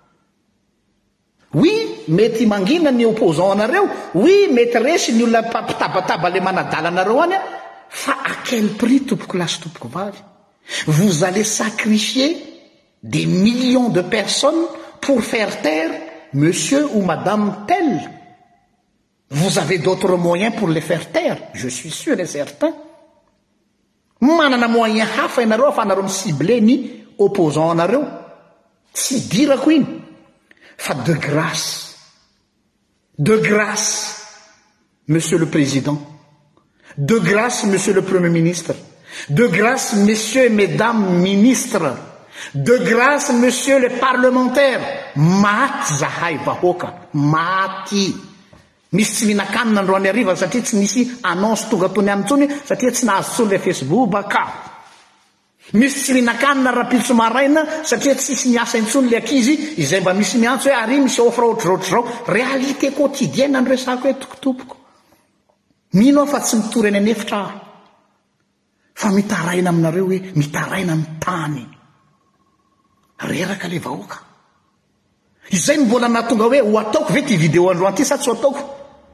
Oui mety mangina ny opposant anareo, oui mety resy ny olona mpitabataba le manadala anareo any a fa à quel prix tompoko lasy tompoko vavy? Vous allez sacrifier des millions de personnes pour faire taire monsieur ou madame tel. Vous avez d'autres moyens pour les faire taire, je suis sûr et certain. Manana moyen hafa ianareo afanareo micible ny opposant anareo. Tsy dirako iny fa de grâce, de grâce, monsieur le président, de grâce, monsieur le premier ministre, de grâce, messieurs et mesdames ministres, de grâce, monsieur les parlementaires, maty zahay vahoaka, maty. Misy tsy mihinan-kanina androany hariva satria tsy misy annonce tonga tony any intsony satria tsy nahazo tsony le Facebook baka. Misy tsy mihinan-kanina rapitso maraina satria tsisy niasa intsony le ankizy izay mba misy miantso hoe ary misy offre ohatr'izao. Réalité quotidienne ny resako hoe tokotompoko. Mino aho fa tsy mitory any anefitra aho fa mitaraina aminareo hoe mitaraina ny tany reraka le vahoaka. Izay mbola natonga hoe ho ataoko ve ty vidéo androany ty sa tsy ho ataoko?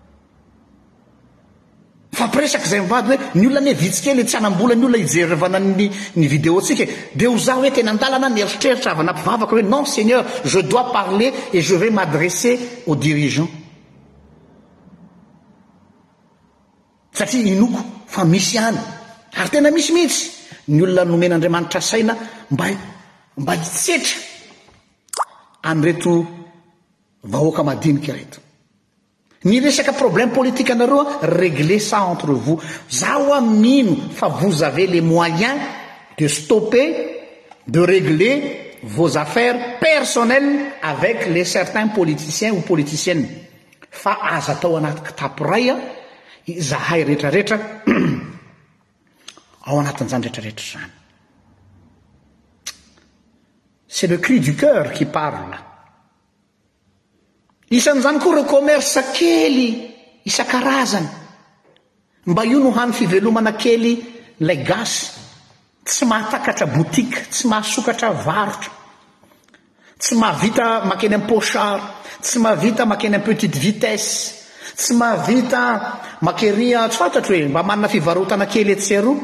Fa presaka zay mivady hoe ny olona ne vitsikely tsy anambola ny olona ijerevana ny ny vidéo tsika dia ho za hoe tena an-dalana ny eritreritra avy anampivavaka hoe non Seigneur, je dois parler et je vais m'adresser aux dirigeants. Satria inoko fa misy any ary tena misy mihitsy ny olona nomen'Andriamanitra saina mba mba hitsetra an'ireto vahoaka madinika reto. Ny resaka problème politique anareo régler ça entre vous. Zaho mino fa vous avez les moyens de stopper, de régler vos affaires personnelles avec les certains politiciens ou politiciennes. Fa aza atao anaty kitapo ray a zahay rehetrarehetra ao anatin'izany rehetrarehetra zany. C'est le cri du cœur qui parle. Isan'izany koa reo commerce kely isan-karazany mba io no hany fivelomana kely lay gasy tsy mahatakatra boutique, tsy mahasokatra varotra, tsy mahavita makeny am-pochard, tsy mahavita makeny am petite vitesse, tsy mahavita makeria tsy fantatro hoe mba manana fivarotana kely etsy aroa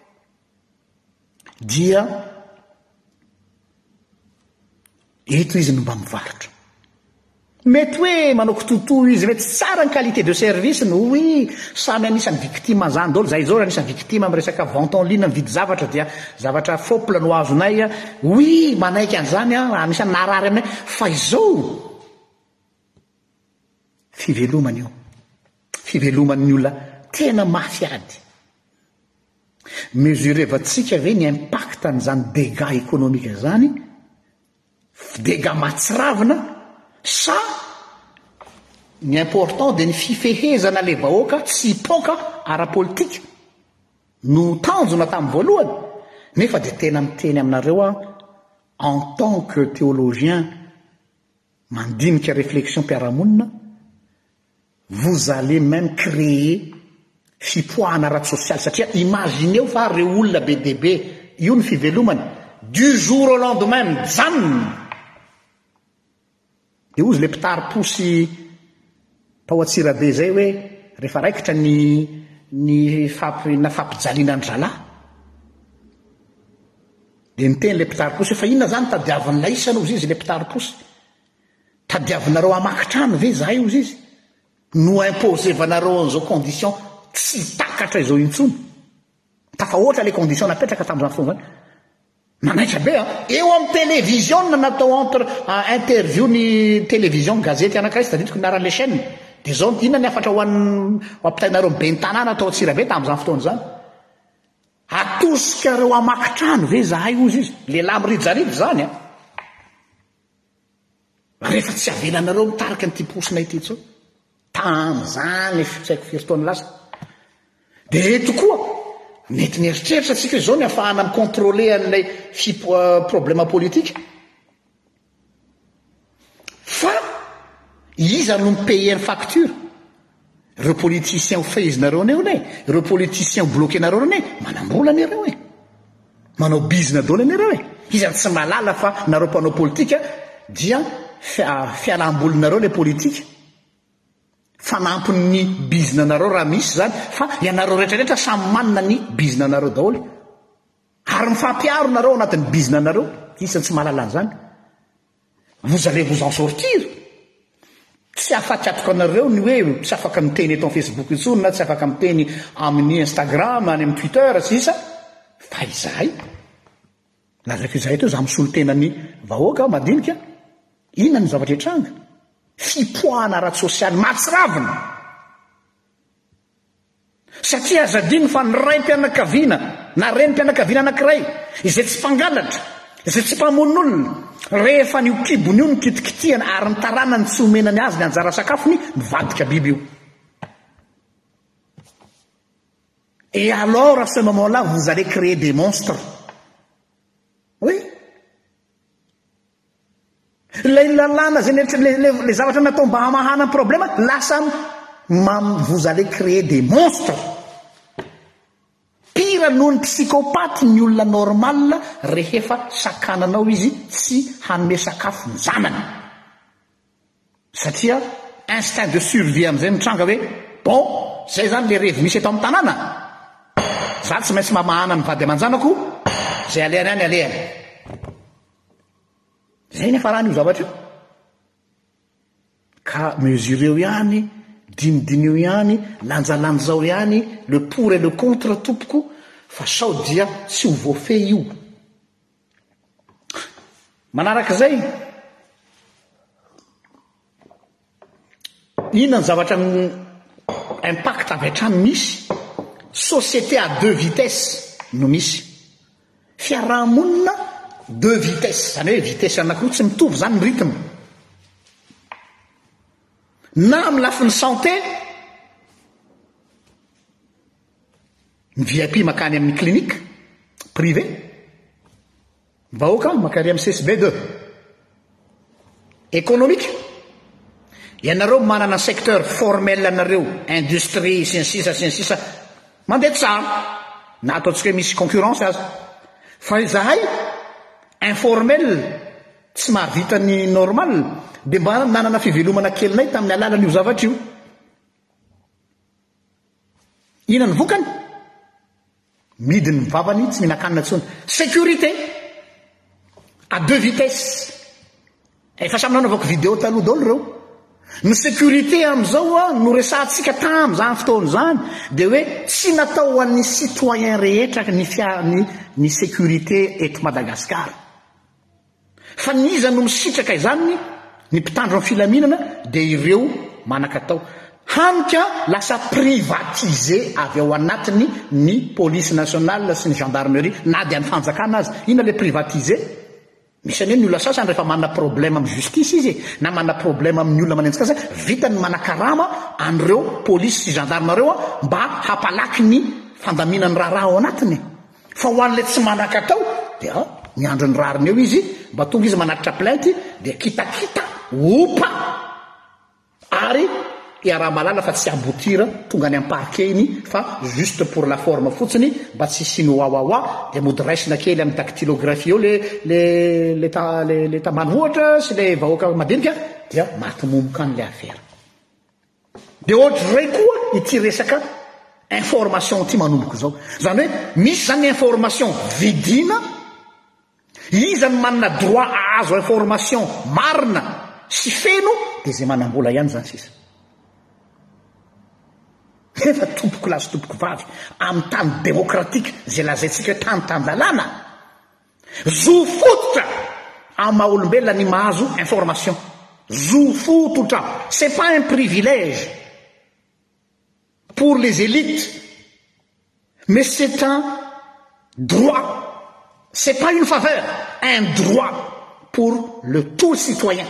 dia eto izy no mba mivarotra. Mety hoe manao kitoto izy mety tsara ny qualité de service no oui samy anisany victime zany daholo zay zao anisany victime amin'ny resaka vente en ligne mividy zavatra dia zavatra fople no azonay oui manaiky an'izany a anisany narary aminay fa izao fivelomany io fiveloman'ny olona tena mafy ady. Mesurevantsika ve ny impact an'izany dégâts économique zany, dégâts matsiravina sa ny important dia ny fifehezana le vahoaka tsy hipoka ara-politika no tanjona tamin'ny voalohany. Nefa dia tena miteny aminareo a en tant que théologien mandinika réflexion mpiaramonina, vous allez même créer fipoahana ara social satria imagineo fa reo olona be dia be io ny fivelomany du jour au lendemain mijanona dia ozy le mpitary posy tao atsirabe zay hoe rehefa raikitra ny ny na fampijalianany zalahy de niteny le mpitariposy fa inona zany tadiavin'ilay isana ozy izy le mpitariposy tadiavinareo amakitrano ve zahay ozy izy no imposevanareo an'izao condition tsy takatra izao intsony tafa ohatra le condition napetraka tamin'izany fo zany manaitra be a eo amin'ny télévision natao entre interview ny télévision gazety anankiray sy tadidiko naran'le chaîne de zao inona ny afatra hoan'ny ampitainareo be ny tanàna atao tsirabe tamin'izany fotoana zany atosikareo amakitrano ve zahay ozy izy lehilahy mirijarivo zany a rehefa tsy avelanareo mitarika ny typosina ity tsao tam'izany fitsaiko firy-taona lasa de eto koa mety nieritreritra atsika izao ny afahana micontrôler an'ilay problème politique fa iza no mipayer ny facture reo politicien ho faizinareo aneo ne reo politicien ho bloquenareo rene manambola nereo e manao bizina dona nereo e izany tsy malala fa nareo mpanao politika dia fialam-bolinareo le politika fanampiny bizina nareo raha misy zany fa ianareo rehetrarehetra samy manina ny bizina nareo daholo ary mifampiaro nareo anatin'ny bizina nareo isany tsy mahalala an'izany vous allez vous en sortir tsy afaty atoko anareo ny hoe tsy afaka miteny eto amin'ny Facebook intsony na tsy afaka miteny amin'ny Instagram any amin'ny Twitter sy isa fa izahay lazako izahay teo za misolo tenany vahoaka madinika inona ny zavatra etranga fipoahana araty sosialy matsiravina satria azadiny fa ny ray mpianakaviana na reny mpianakaviana anankiray izay tsy mpangalatra izay tsy mpamon'olona rehefa ny okibony io ny kitikitiana ary ny taranany tsy omenany azy ny anjara sakafony mivadika biby io et alors à ce moment-là vous allez créer des monstres oui lay lalàna zay le zavatra natao mba hamahana problème lasa vous allez créer des monstres pire noho ny psychopathe ny olona normal rehefa sakananao izy tsy hanome sakafo ny zanany satria instinct de survie am'izay mitranga hoe bon zay zany le revi misy eto amin'ny tanàna za tsy maintsy mamahana ny vady aman-janako zay aleany any aleany zay ny afarany io zavatra ka mesure eo ihany dinidiny eo ihany lanjalanjao ihany le pour et le contre tompoko fa sao dia tsy ho voafe io manarak'izay inona ny zavatra impact avy hatrany misy société à deux vitesses no misy fiarahamonina deux vitesses zany hoe vitesse anankiroa tsy mitovy zany ny rythme na amin'ny lafiny santé ny V I P makany amin'ny clinique privé vahoaka makary amin'ny C S B deux économique ianareo manana secteur formel anareo industrie sy ny sisa sy ny sisa mandeha tsara na ataontsika hoe misy concurrence azy fa izahay informel tsy mahavita ny normal de mba nanana fivelomana kelinay tamin'ny alalan'io zavatra io ina ny vokany midiny mivavany tsy mihinan-kanina tsony sécurité à deux vitesses efa samy nanaovako vidéo taloha daholo reo ny sécurité am'izao a no resantsika tam'izany fotoana zany de hoe tsy natao an'ny citoyen rehetra ny fia ny ny sécurité eto Madagasikara fa niza no misitraka izany ny mpitandro amin'ny filaminana de ireo manakatao hanika lasa privatiser avy ao anatiny ny police nationale sy ny gendarmerie na dia ny fanjakana azy ina le privatiser misy any ny olona sasany rehefa manana problème amin'ny justice izy na manana problème amin'ny olona manenjika azy vitany manakarama an'ireo police sy gendarme reo mba hapalaky ny fandaminany raharaha ao anatiny fa ho an'le tsy manakatao dia ny andro ny rariny eo izy mba tonga izy manatitra plainte dia kitakita opa ary iaraha-malala fa tsy abotira tonga any am-parquet iny fa juste pour la forme fotsiny mba tsy siny oaoaoa dia mody raisina kely amin'ny dactylographie eo le le le ta le le tamanohatra sy le vahoaka madinika dia maty momoka an'le affaire de ohatryray koa ity resaka information ty manomboko zao zany hoe misy zany information vidina izany manana droit azo information marina sy feno de zay manambola ihany zany sisa efa tompoko lasy tompoko vavy amin'ny tany démocratique zay lazaintsika tany tanjalana zo fototra amin'ny maha olombelona ny mahazo information zo fototra c'est pas un privilège pour les élites mais c'est un droit c'est pas une faveur un droit pour le tout citoyen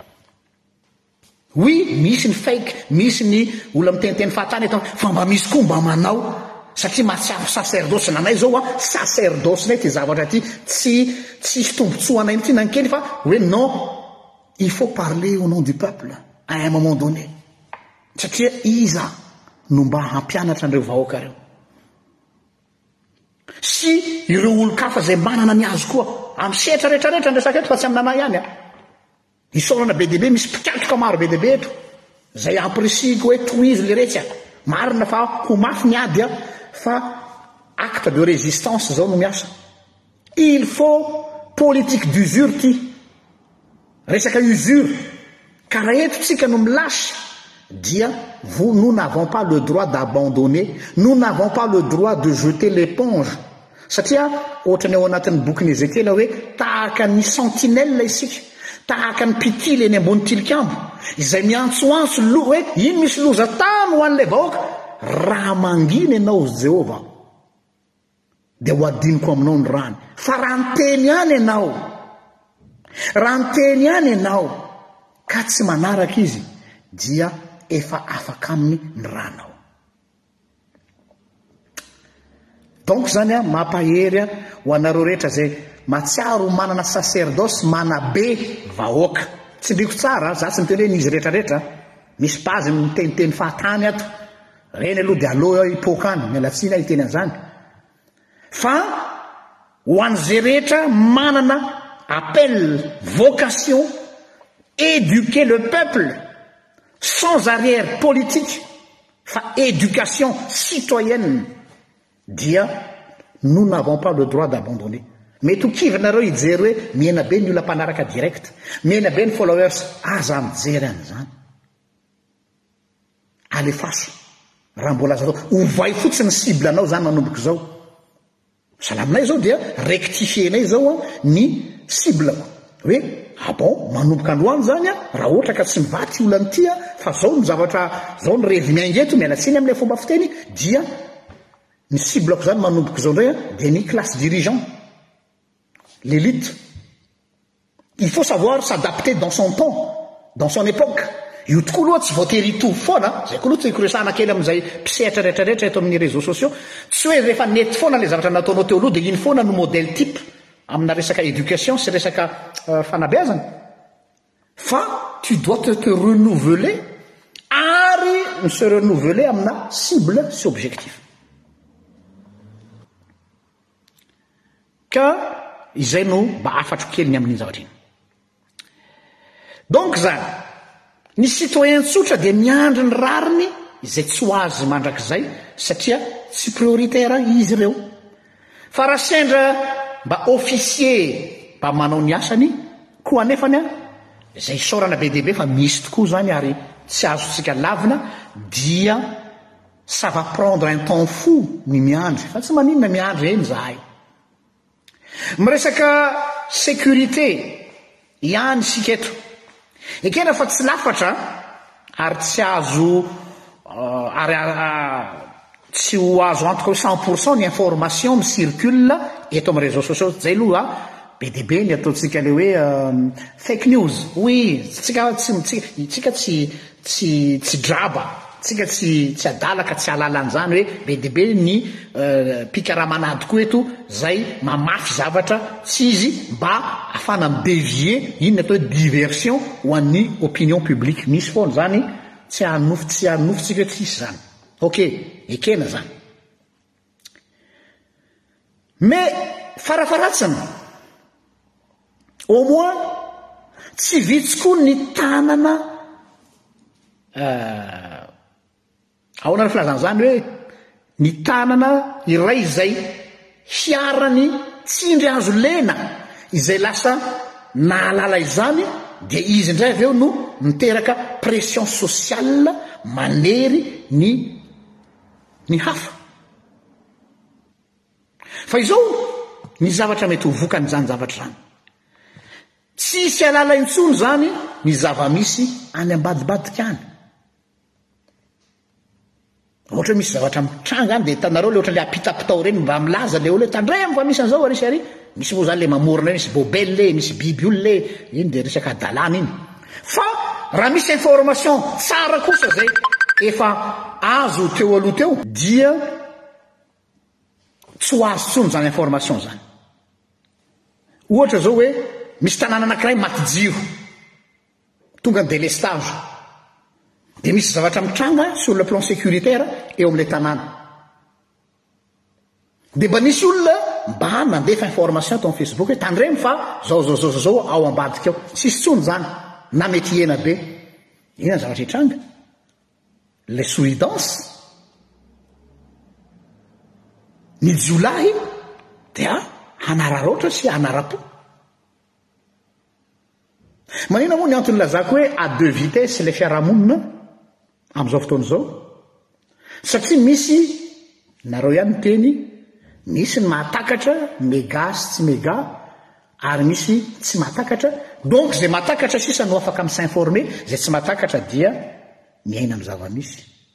oui misy ny fake misy ny olona miteniteny fahatany eto fa mba misy koa mba manao satria mahatsiafo sacerdoce nanay zao a sacerdoce nay ty zavatra ty tsy tsisy tombontsoanay ty nankely fa hoe non il faut parler au nom du peuple à un moment donné satria iza no mba hampianatra andreo vahoaka reo sy ireo olo-kafa zay manana ny azo koa amin'ny setra rehetrarehetra ndresaka eto fa tsy aminanay ihany a isaorana be deaibe misy pikatoka maro be deaibe eto zay amprisiko hoe toizo le retsy a marina fa ho mafy ny ady a fa acte de résistance zao no miasa il faut politique d'usure ty resaka usure ka raha eto tsika no milasy dia vous nous n'avons pas le droit d'abandonner nous n'avons pas le droit de jeter l'éponge satria ohatrany ao anatin'ny bokyny Ezekela hoe tahaka ny sentinelle isika tahaka ny pitily eny ambony tilikambo izay miantsoantso lo hoe iny misy loza tany ho an'lay vahoaka raha mangina ianao Jehova dia ho adiniko aminao ny rany fa raha nyteny ihany ianao raha nyteny ihany ianao ka tsy manaraka izy dia efa afaka aminy ny ranao donc zany a mampahery a ho anareo rehetra zay matsiaro manana sacerdoce manabe vahoaka tsy ndriko tsara za tsy miteny hoe nizy rehetrarehetra misy pazy miteniteny fahatany ato reny aloha de aloha ipokany mialatsiny a iteny an'izany fa ho an'izay rehetra manana appel vocation éduquer le peuple sans arrière politique fa éducation citoyenne dia nous n'avons pas le droit d'abandonner mety ho kivinareo ijery hoe miena be ny olona mpanaraka direct miena be ny followers aza mijery an'izany alefaso raha mbola aza atao ovay fotsiny ny cible anao zany manomboka zao salaminay zao dia rectifienay zao a ny cibleko hoe ah bon manomboka androany zany a raha ohatra ka tsy mivaty olanyity a fa zao ny zavatra zao ny revy miaingeto mialatsiny amin'ilay fomba fiteny dia ny cibleko zany manomboka zao ndray a dia ny classe dirigeant l'élite il faut savoir s'adapter dans son temps dans son époque io tokoa loha tsy voatery hitovy foana zay koa loha tsy koresana kely amin'izay mpisehatra rehetrarehetra eto amin'ny réseaux sociaux tsy hoe rehefa nety foana le zavatra nataonao teo aloha dia iny foana no modèle type amina resaka éducation sy resaka uh, fanabeazana fa tu dois te, te renouveler ary se renouveler amina cible sy objectif ka izay no mba afatro kely ny amin'iny zavatra iny donc zany ny citoyen tsotra dia miandry ny rariny izay tsy ho azy mandrakizay satria tsy prioritaire izy ireo fa raha sendra mba officier mba manao ny asany koa anefany a izay sorana be deaibe fa misy tokoa zany ary tsy azotsika lavina dia ça va prendre un temps fou ny miandry fa tsy maninona miandry eny zahay miresaka sécurité ihany sika eto ekena fa tsy lafatra ary tsy azo uh, ary uh, tsy ho azo antoka hoe cent pour cent ny information micircule eto amin'ny réseaux sociaux zay aloha be deaibe ny ataontsika le hoe uh, fake news oui tsika tsy tsika tsy tsy tsy draba tsika tsy tsy adalaka tsy alala an'izany hoe be deaibe ny uh, pikaramanady koa eto zay mamafy zavatra tsy izy mba afana midévier inona atao hoe diversion ho an'ny opinion publique misy foana zany tsy hanofo tsy hanofotsika hoe tsisy zany ok ekena zany mais farafaratsiny au moins tsy vitsy koa ny tanana uh, ao anary filazan'izany hoe ny tanana iray izay hiarany tsindry azo lena izay lasa nahalala izany dia izy indray avy eo no miteraka pression sociale manery ny ny hafa fa izao ny zavatra mety ho vokany zany zavatra zany tsisy alala intsony zany ny zava-misy any ambadibadika any ohatra misy zavatra mitranga any dia hitanareo le ohatra le apitapitao reny mba milaza le olo hoe tandray am'fa misy an'izao arisy ary misy moa zany le mamorona misy bobel le misy biby olo le iny dia resaka dalàna iny fa raha misy information tsara kosa zay efa azo teo aloha teo dia tsy ho azo tsony zany information zany ohatra zao hoe misy tanàna anankiray maty jiro tonga ny délestage dia misy zavatra mitranga sur le plan sécuritaire eo amin'ilay tanàna dia mba nisy olona mba nandefa information tao amin'ny Facebook hoe tandremy fa zao zao zao zao ao ambadika ao sisy tsony zany na mety ena be ina ny zavatra hitranga le souidance ny jiolahy dia hanararoatra sy hanara-po manina moa ny antony lazako hoe à deux vitesses le fiarahamonina amin'izao fotoana izao satria misy nareo ihany ny teny misy ny mahatakatra méga sy tsy méga ary misy tsy mahatakatra donc zay mahatakatra sisa no afaka mi-s'informer zay tsy mahatakatra dia miaina amin'ny zava-misy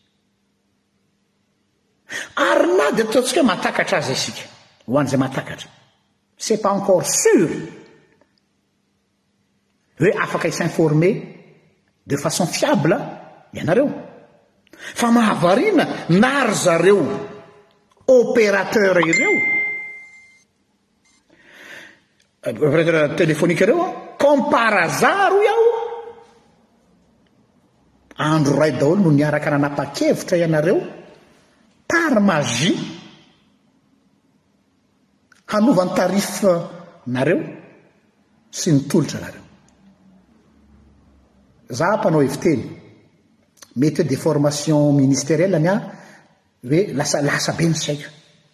ary na dia ataontsika hoe mahatakatra azy isika ho an'izay mahatakatra c'est pas encore sûr hoe afaka s'informer de façon fiable ianareo fa mahavarina na ry zareo opérateur ireo opérateur téléphonique ireo comme par hasard iaho andro ray daholo no niaraka nanapa-kevitra ianareo par magie hanova ny tarifa nareo sy ny tolotra nareo za mpanao eviteny mety hoe des formations ministérielles any a hoe lasa lasa be ny saiko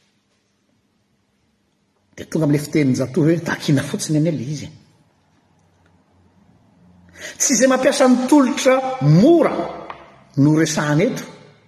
dia tonga amin'ilay fiteniny zatoy hoe vakina fotsiny any le izy tsy izay mampiasa ny tolotra mora no resahany eto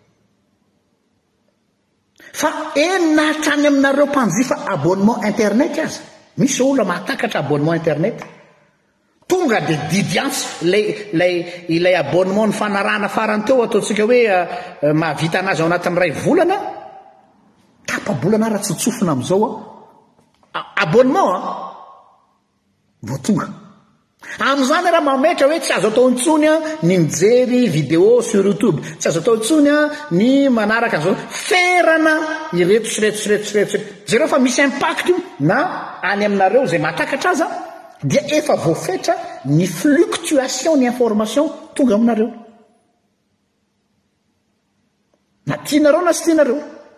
fa enina hatrany aminareo mpanjifa abonnement internet aza misy olona mahatakatra abonnement internet tonga dia didy antsy lay lay ilay abonnement ny fanarahana farany teo ataontsika hoe mahavita anazy ao anatin'ny ray volana tapa-bolana raha tsy tsofina amin'izao a abonnement a vo tonga amin'izany raha mametra hoe tsy azo atao intsony a ny mijery vidéo sur YouTube tsy azo atao intsony a ny manaraka an'izao ferana ireto sy reto sy reto sy reto sy reto zareo fa misy impact na any aminareo zay mahatakatra aza dia efa voafetra ny fluctuation ny information tonga aminareo na tianareo na sy tianareo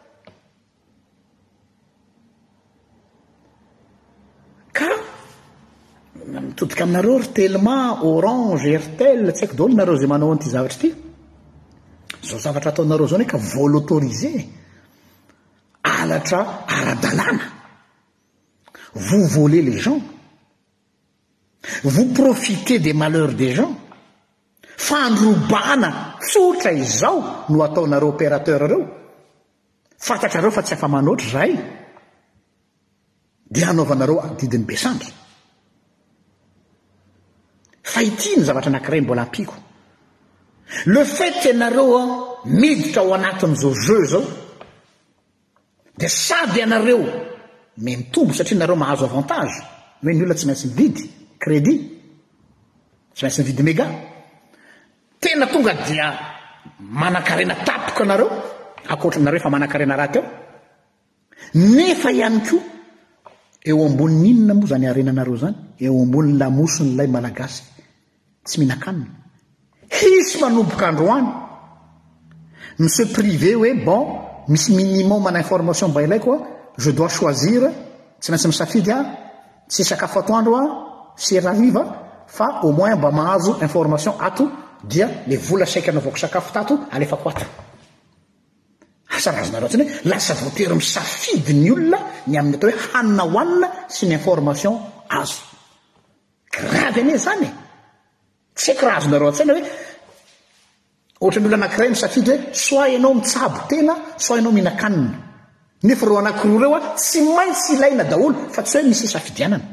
ka mitodika aminareo ry tellement orange airtel tsy haiko daholo nareo zay manao an'ity zavatra ity zao zavatra ataonareo zao ne ka vol autorisé alatra ara-dalàna vous volez les gens vous profitez des malheurs des gens fandrobana tsotra izao no ataonareo opérateur reo fantatrareo fa tsy afa manoatra zay dia hanaovanareo didiny besandry fa ity ny zavatra anankiray mbola ampiko le fait ianareo a miditra ao anatin'izao jeu zao dia sady ianareo me mitombo satria nareo mahazo avantage hoe ny olona tsy maintsy mividy crédit tsy maintsy mividy méga tena tonga dia manan-karena tapoka anareo akoatra nareo fa manan-karena raha teo nefa ihany koa eo ambony inona moa zany arenanareo zany eo ambony lamoson'ilay malagasy tsy mihinan-kanina hisy manomboka androany ny se privé hoe bon misy minimum mana information mba ilaiko a je dois choisir tsy maintsy misafidy a tsy sakafo atoandro a sy rahiva fa au moins mba mahazo information ato dia le vola saika anaovako sakafo tato alefako ato asarazanareo tsiny hoe lasa voatery misafidy ny olona ny amin'ny atao hoe hanina hoanina sy ny information azo gravy ane zany e tsy haiko raha azonareo an-tsaina hoe ohatra ny olona anankiray misafidy hoe soit ianao mitsabo tena soit ianao mihinan-kanina nefa reo anankiroa reo a tsy maintsy ilaina daholo fa tsy hoe misy isafidianana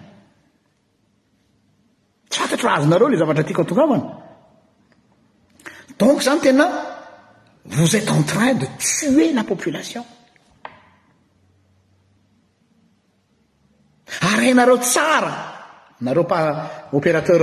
tsy fantatro raha azonareo le zavatra tiako atokavana donc zany tena vous êtes en train de tuer la population arenareo tsara nareo pa opérateur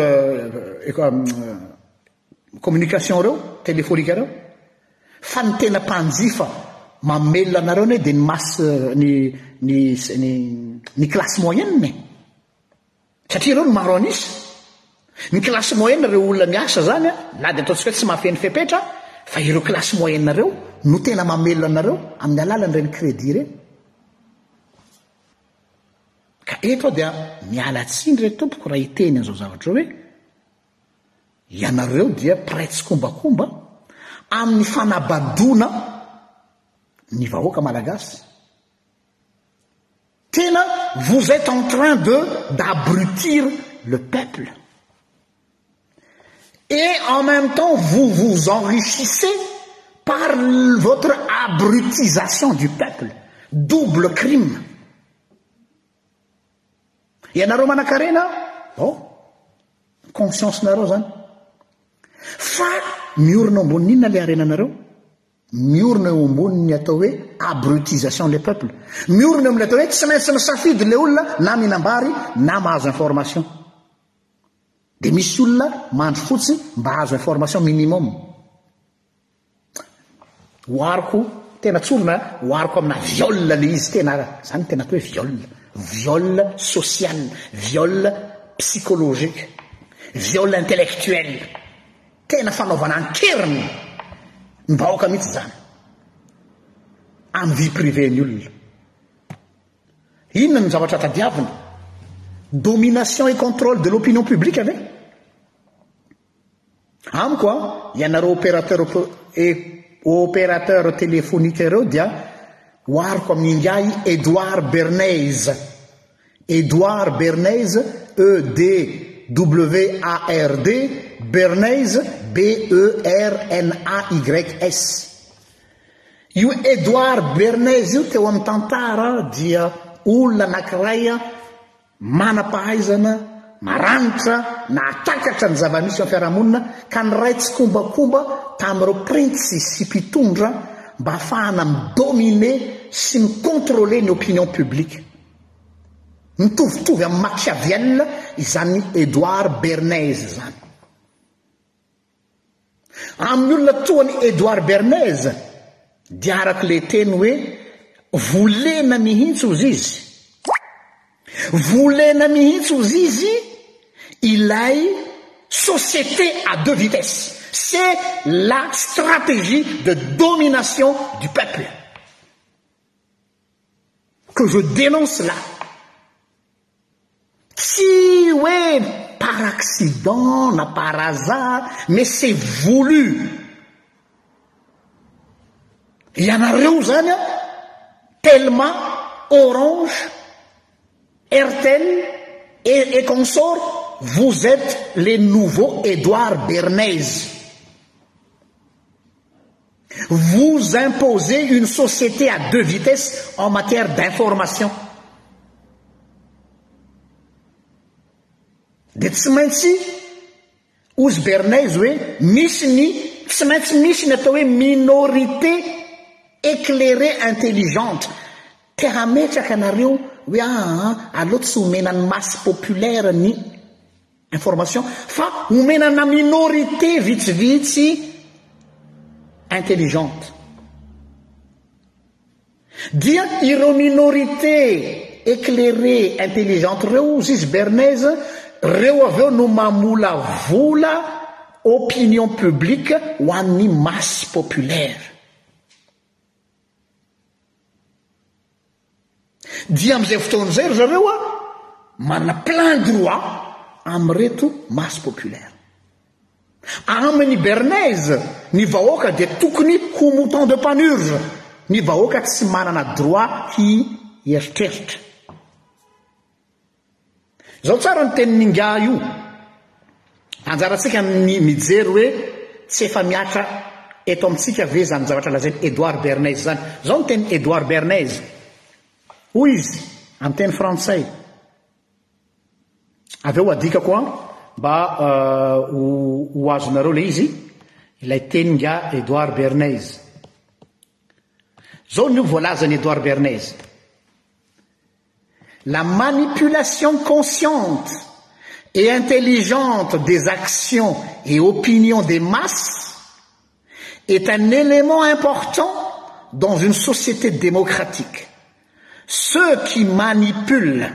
communication reo téléphonique reo fa ny tena mpanjifa mamelona anareo ne de ny masse ny ny ny ny classe moyenne satria reo no maro anisy ny classe moyenne reo olona miasa zany a na de ataontsika hoe tsy mahafeny fepetra fa ireo classe moyenne reo no tena mamelona anareo amin'ny alalan'ireny crédit reny ka eto dia miala tsiny re tompoko raha hiteny an'izao zavatra hoe ianareo dia prêtre kombakomba amin'ny fanabadona ny vahoaka malagasy tena vous êtes en train de d'abrutir le peuple et en même temps vous vous enrichissez par votre abrutisation du peuple double crime ianareo manan-karena oh conscience nareo zany fa miorina ambony inona le arenanareo miorina eo ambony atao hoe abrutisation le peuple miorina am'le atao hoe tsy maintsy misafidy le olona na mihinambary na mahazo information de misy olona mandro fotsy mba hazo information minimum oariko tena tsorona oariko amina viole le izy tena zany tena atao hoe viole viole social viole psychologique viole intellectuel tena fanaovana ankeriny ny vahoaka mihitsy zany amin'ny vie privée ny olona inona ny zavatra tadiavina domination et contrôle de l'opinion publique ave amiko a ianareo opérateur et opérateur téléphonique reo dia oariko amin'ny ingay Edouard Bernays Edouard Bernays E D W A R D Bernays B E R N A Y S io Edouard Bernays io teo amin'ny tantara dia olona anankiray manampahaizana maranitra na atakatra ny zava-misy amin'ny fiarahamonina ka ny raitsy kombakomba tamin'ireo printsy sy mpitondra mba ahafahana midominer sy micontrôler ny opinion publique mitovitovy amin'ny Machiavel izany Edouard Bernays zany amin'ny olona toany Edouard Bernays dia araka le teny hoe volena mihitsy ozy izy volena mihitsy ozy izy ilay société à deux vitesses c'est la stratégie de domination du peuple que je dénonce là si ouais par accident na par hasard mais c'est voulu ianareo zany tellement Orange Airtel et, et consorts vous êtes les nouveaux Edouard Bernays vous imposez une société à deux vitesses en matière d'information de tsy maintsy ozy Bernays hoe misy ny tsy maintsy misy ny atao hoe minorité éclairée intelligente te hametraka anareo hoe ah aloha tsy homena ny masse populaire ny information fa homena na minorité vitsivitsy intelligente dia ireo minorité éclairée intelligente reo ozy izy Bernays reo aveo no mamola vola opinion publique ho an'ny masse populaire dia am'izay fotoan'izay ry zareo a manana plein droit am'reto masse populaire amin'ny Bernays ny vahoaka dia tokony ho mouton de panurge ny vahoaka tsy manana droit hi eritreritra. Zao tsara ny tenin'inga io, anjaratsika ny mijery hoe tsy efa miatra eto amintsika ve zany zavatra lazainy Edouard Bernays zany. Zao ny teny Edouard Bernays, hoy izy amin'ny teny frantsay. Aveo adika koa mba ho azonareo le izy ilay teninga Edouard Bernays. Zao ny voalazany Edouard Bernays: la manipulation consciente et intelligente des actions et opinions des masses est un élément important dans une société démocratique. Ceux qui manipulent,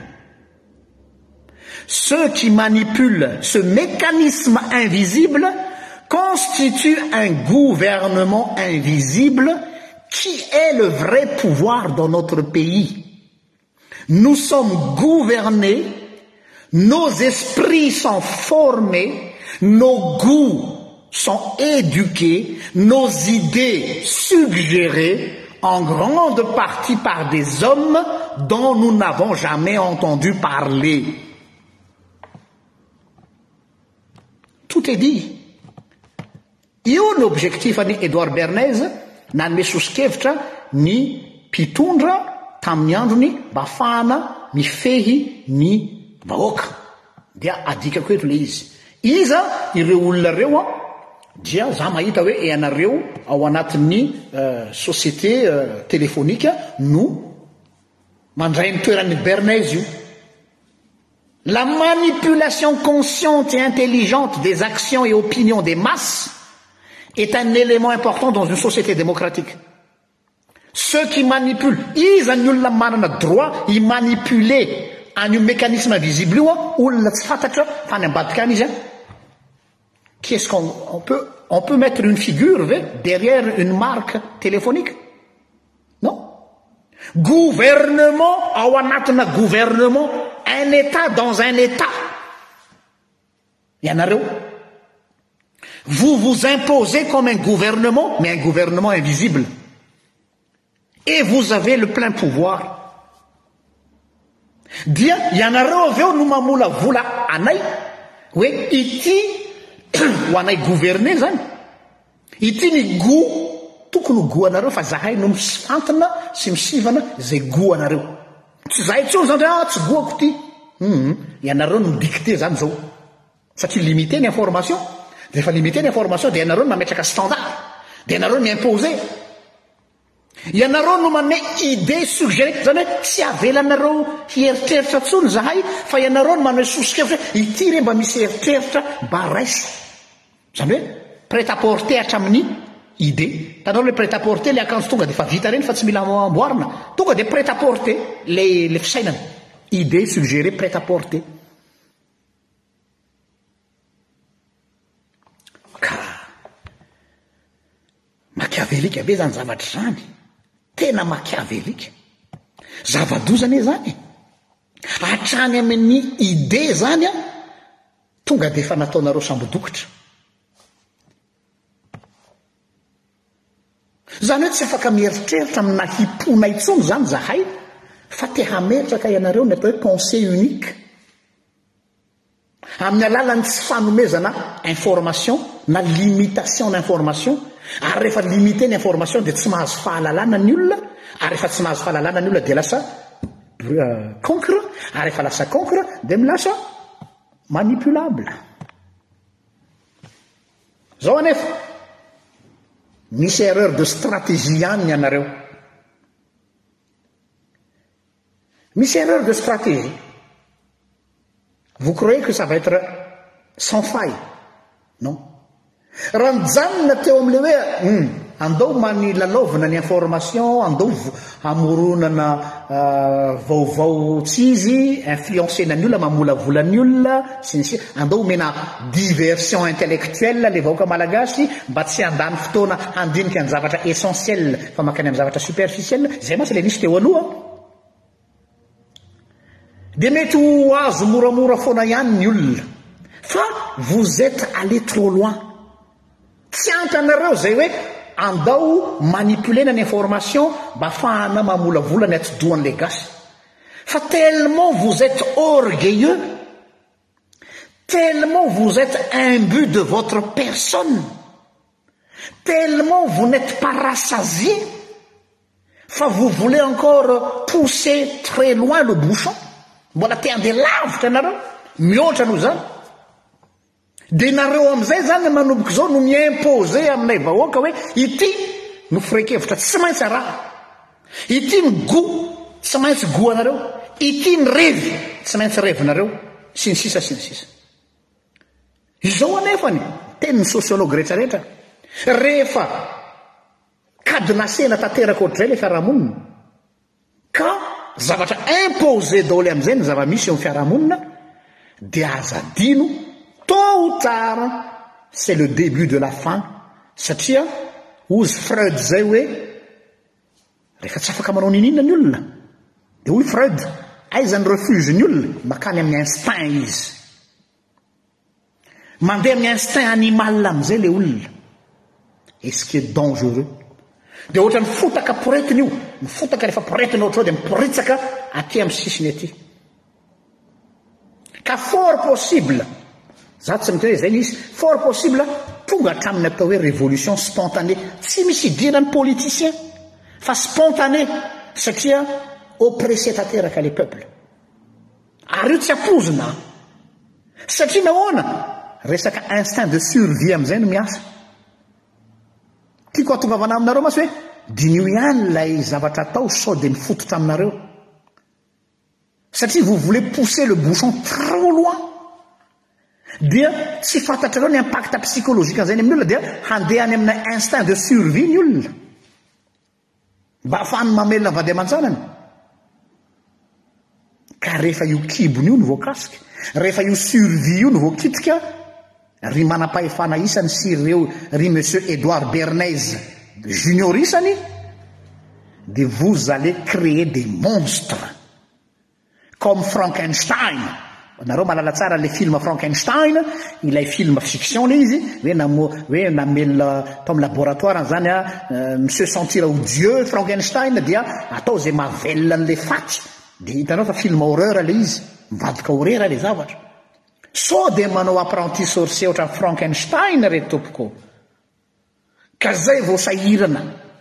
ceux qui manipulent ce mécanisme invisible constituent un gouvernement invisible qui est le vrai pouvoir dans notre pays. Nous sommes gouvernés, nos esprits sont formés, nos goûts sont éduqués, nos idées suggérées en grande partie par des hommes dont nous n'avons jamais entendu parler. Tout est dit. Io ny objectif ani Edouard Bernays nanome sosikevitra ny mpitondra tamin'ny androny mba ahafahana mifehy ny vahoaka. Dia adikako eto le izy. Iza ireo olona reo a dia za mahita hoe ianareo ao anatin'ny uh, société uh, téléphonique no mandray ny toeran'ny Bernays io. La manipulation consciente et intelligente des actions et opinions des masses est un élément important dans une société démocratique. Ceux qui manipulent, iza ny olona manana droit i manipuler an'io mécanisme invisible io a, olona tsy fantatra fa ny ambadika any izy a. Qu'est-ce qu'on on peut on peut mettre une figure derrière une marque téléphonique? Non. Gouvernement, ao anatina gouvernement, un État dans un État. Ianareo, vous vous imposez comme un gouvernement, mais un gouvernement invisible. Et vous avez le plein pouvoir. Dia ianareo aveo no mamola vola anay hoe ity ho anay gouverner zany. Ity ny goût tokony ho goût anareo fa zahay no misantana sy misivana zay goût anareo. Tsy zahay tsony zany ah tsy goûtako ty. Mhm. Ianareo no dicté zany zao. Satria limité ny information. Rehefa limité ny information dia ianareo no mametraka standard. Dia ianareo no imposer. Ianareo no manome idée suggérée zany hoe tsy avelanareo hieritreritra tsony zahay fa ianareo no manome sosikevitra ity re mba misy eritreritra mba raisy. Zany hoe prêt à porter hatramin'ny idée. Tanao le prêt à porter le akanjo tonga dia fa vita reny fa tsy mila amboarina. Tonga dia prêt à porter le le fisainana. Idée suggérée, prêt à porter. Ka machiavélika be zany zavatra zany. Tena machiavélika. Zavadozana zany. Hatrany amin'ny idée zany a tonga dia fa nataonareo sambodokitra. Zany hoe tsy afaka mieritreritra amina hipona itsony zany zahay fa te hametraka ianareo ny atao hoe pensée unique. Amin'ny alalan'ny tsy fanomezana information na limitation d'information. Ary rehefa limité ny information dia tsy mahazo fahalalana ny olona. Ary rehefa tsy mahazo fahalalana ny olona dia lasa uh, cancre. Ary rehefa lasa cancre dia milasa manipulable. Zao anefa misy erreur de stratégie ihany ianareo. Misy erreur de stratégie. Vous croyez que ça va être sans faille? Non. Raha mijanona teo amin'le hoe hmm, andao manilalaovana ny information, andao amoronana uh, vaovao tsy izy, influencena ny olona, mamolavola ny olona, sy ny sisa, andao mena diversion intellectuelle le vahoaka malagasy mba tsy handany fotoana handinika ny zavatra essentiel fa makany amin'ny zavatra superficiel. Zay masy le nisy teo aloha. Dia mety ho azo moramora foana ihany ny olona fa vous êtes allé trop loin. Tsy antanareo zay hoe andao manipulena ny information mba afahana mamolavolany atsodohan'le gasy fa tellement vous êtes orgueilleux, tellement vous êtes imbu de votre personne, tellement vous n'êtes pas rassasié, fa vous voulez encore pousser très loin le bouchon, mbola te andeha lavitra nareo mihoatra noho zany dia nareo amin'izay zany manomboka izao no miimpose aminay vahoaka hoe ity no firehikevitra tsy maintsy araha, ity ny go tsy maintsy go anareo, ity ny revy tsy maintsy revinareo, sy ny sisa sy ny sisa. Izao anefany tenin'ny sosiologue rehetrarehetra rehefa kadinasena tanteraka ohatr'izay le fiarahamonina ka zavatra imposé daholo amin'izay ny zava-misy eo amin'ny fiarahamonina dia azadino tôt ou tard c'est le début de la fin, satria ozy Freud zay hoe rehefa tsy afaka manao ninina ny olona dia hoy Freud aizany refuse ny olona makany amin'ny instinct izy, mandeha amin'ny instinct animal amin'izay le olona, et ce qui est dangereux dia ohatra ny fotaka poretiny io, ny fotaka rehefa poretiny ohatrao dia miporitsaka aty amin'ny sisiny aty ka fort possible za tsy miteny hoe zay izy fort possible tonga hatraminy atao hoe révolution spontanée, tsy misy idina ny politicien fa spontané satria oppressé tanteraka les peuples ary io tsy apozina satria nahoana resaka instinct de survie amin'izay no miasa. Tiako atongavana aminareo masy hoe dinio ihany lay zavatra atao sao dia mifototra aminareo satria vous voulez pousser le bouchon trop loin dia tsy fantatrareo ny impact psychologique an'izay ny amin'ny olona dia handeha any amina instinct de survie ny olona mba ahafahany mamelona vady aman-janany ka rehefa io kibony io no voakasika, rehefa io survie io no voakitika ry manam-pahefana isany sy ireo ry monsieur Edouard Bernays junior isany dia vous allez créer des monstres comme Frankenstein. Nareo malala tsara le film Frankenstein, ilay film fiction le izy hoe namo hoe namelona tao amin'ny laboratoire zany a monsieur sentir odieux Frankenstein dia atao zay mahavelona an'le faty dia hitanao fa film horreur le izy mivadika horreur le zavatra so dia manao apprenti sorcier ohatran'ny Frankenstein re tompoko ka zay vao sahirana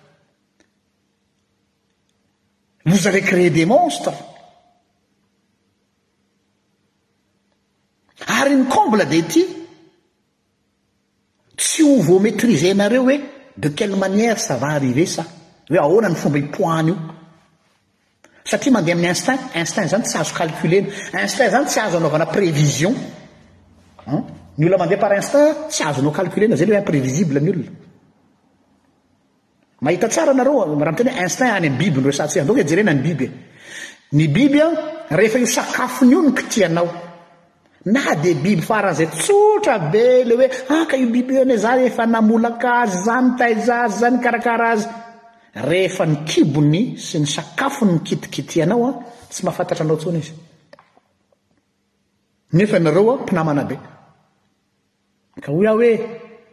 vous avez créé des monstres ary ny comble dia ity tsy ho vao maîtriser nareo hoe de quelle manière ça va arriver ça, hoe ahoana ny fomba hipoahany io satria mandeha amin'ny instinct, instinct zany tsy azo calculena, instinct zany tsy azo anaovana prévision. Ny olona mandeha par instinct tsy azonao calculena, zay le imprévisible ny olona. Mahita tsara nareo raha miteny hoe instinct any amin'ny biby no resatsika andao hoe jerena ny biby, ny biby a rehefa io sakafony io no kitianao na dia biby faran'izay tsotra be le hoe ah ka io biby io ane zany efa namolaka azy zany taiza azy zany karakara azy, rehefa ny kibony sy ny sakafony mikitikitianao a tsy mahafantatra anao tsony izy. Nefa nareo a mpinamana be ka hoy aho hoe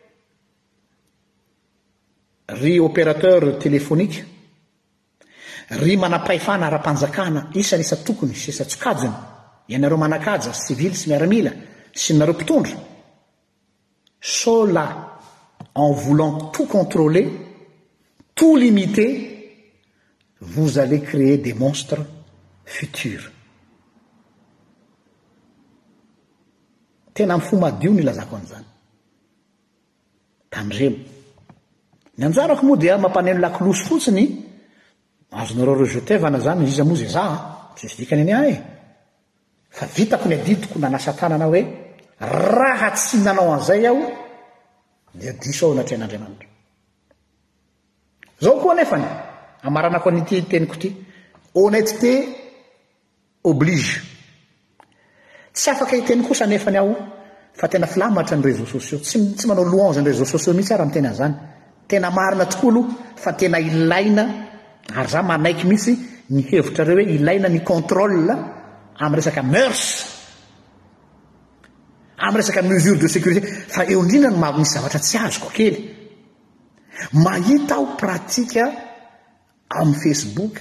ry opérateur téléphonique, ry manam-pahefana ara-panjakana isanisa tokony sy isa tsokajiny, ianareo manakaja civil sy miaramila sy nareo mpitondra, so là en voulant tout contrôler, tout limiter, vous allez créer des monstres futurs. Tena amin'ny fo madio ny ilazako an'izany tandremo ny anjarako moa dia mampaneno lakilosy fotsiny azonareo rejetevana zany izy moa zay za tsy misy dikany any ahy fa vitako ny adidiko nanasa tanana hoe raha tsy nanao an'izay aho dia diso ao anatrehana Andriamanitra. Zao koa nefany amaranako an'ity teniko ity, honnêteté oblige. Tsy afaka hiteny kosa nefany aho fa tena filamatra ny réseaux sociaux, tsy tsy manao louange ny réseaux sociaux mihitsy ara miteny an'izany, tena marina tokoa fa tena ilaina ary za manaiky mihitsy ny hevitra reo hoe ilaina ny contrôle amin'ny resaka mœurs, amin'ny resaka mesure de sécurité, fa eo indrindra no misy zavatra tsy azoko kely. mahita aho pratika amin'ny Facebook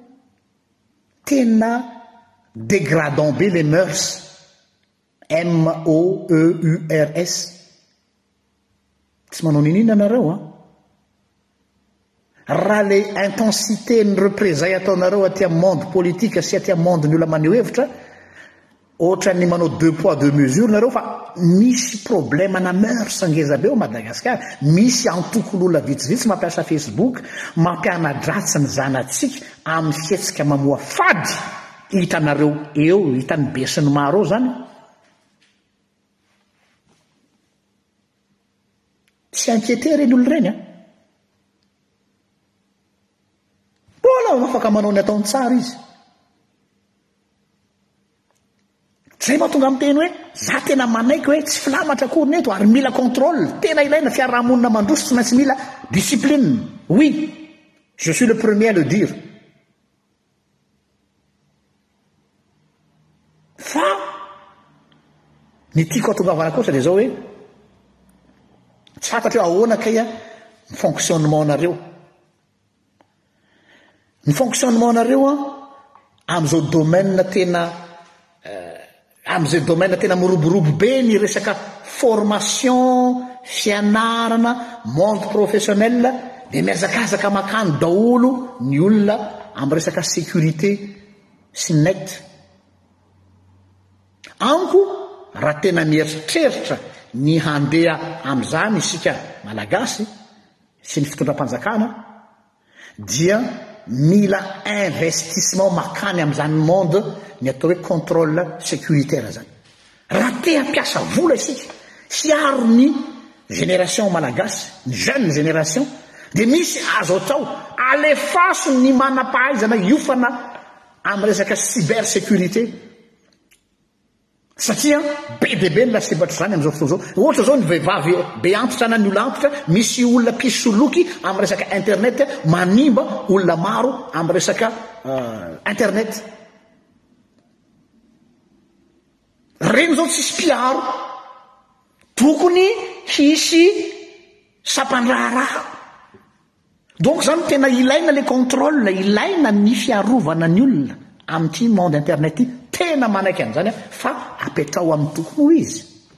tena dégradant be les mœurs, M O E U R S. Tsy manao ninina anareo a raha le intensité ny représailles ataonareo aty amin'ny monde politique sy aty amin'ny monde ny olona maneho hevitra ohatra ny manao deux poids deux mesures nareo fa misy problème na mœurs angeza be ao Madagasikara. Misy antokol'olona vitsivitsy mampiasa Facebook mampianadratsy ny zanatsika amin'ny fihetsika mamoa fady hitanareo eo hitany be sy ny maro eo zany. Tsy inquiété reny olo reny a mbola afaka manao ny ataony tsara izy. Zay mahatonga amin'ny teny hoe za tena manaiky hoe tsy filamatra akory neto ary mila contrôle tena ilaina fiarahamonina mandroso tsy maintsy mila discipline. Oui, je suis le premier à le dire. Fa ny tiako atongavana kosa dia zao hoe tsy fantatra hoe ahoana kay ny fonctionnement nareo ny fonctionnement nareo a amin'izao domaine tena amin'izay domaine tena miroborobo be ny resaka formation fianarana monde professionnel dia miazakazaka makany daholo ny olona amin'ny resaka sécurité sy net. Amiko raha tena mieritreritra ny handeha amin'izany isika malagasy sy ny fitondram-panjakana dia mila investissement makany amin'izany monde ny atao hoe contrôle sécuritaire zany. Raha te hampiasa vola isika hiaro ny génération malagasy ny jeune génération dia misy azo atao alefaso ny manam-pahaizana hiofana amin'ny resaka cyber sécurité satria be de be ny lasebatra zany amin'izao fotoana zao. Ohatra zao ny vehivavy be antitra na ny olona antitra misy olona pisoloky amin'ny resaka internet manimba olona maro amin'ny resaka uh, internet. Reny zao tsisy mpiaro tokony hisy sapandraharaha. Donc zany tena ilaina le contrôle ilaina ny fiarovana ny olona amin'ity monde internet ity tena manaiky an'izany fa apetrao amin'ny tokony izy.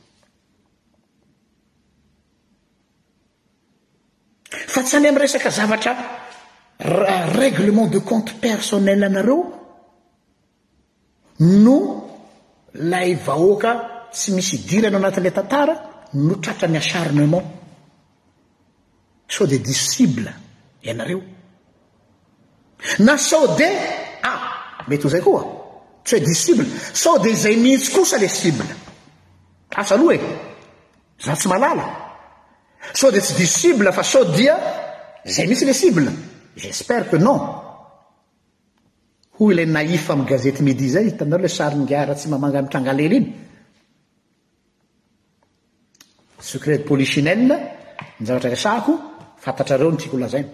Fa tsy any amin'ny resaka zavatra règlement de compte personnel anareo no lay vahoaka tsy misy dirana anatin'ilay tantara no tratra ny acharnement sao de disciple ianareo na sao de ah mety ho zay koa tsy hoe disciple sao de zay mihitsy kosa le cible asa aloha e za tsy malala sao de tsy disciple fa sao dia zay mihitsy le cible. J'espère que non. Hoy ilay naïf amin'ny gazety midi zay hitanareo le sariny tsy mamanga mitrangalely iny secret de polichinelle ny zavatra resako fantatrareo ny tiako lazaina.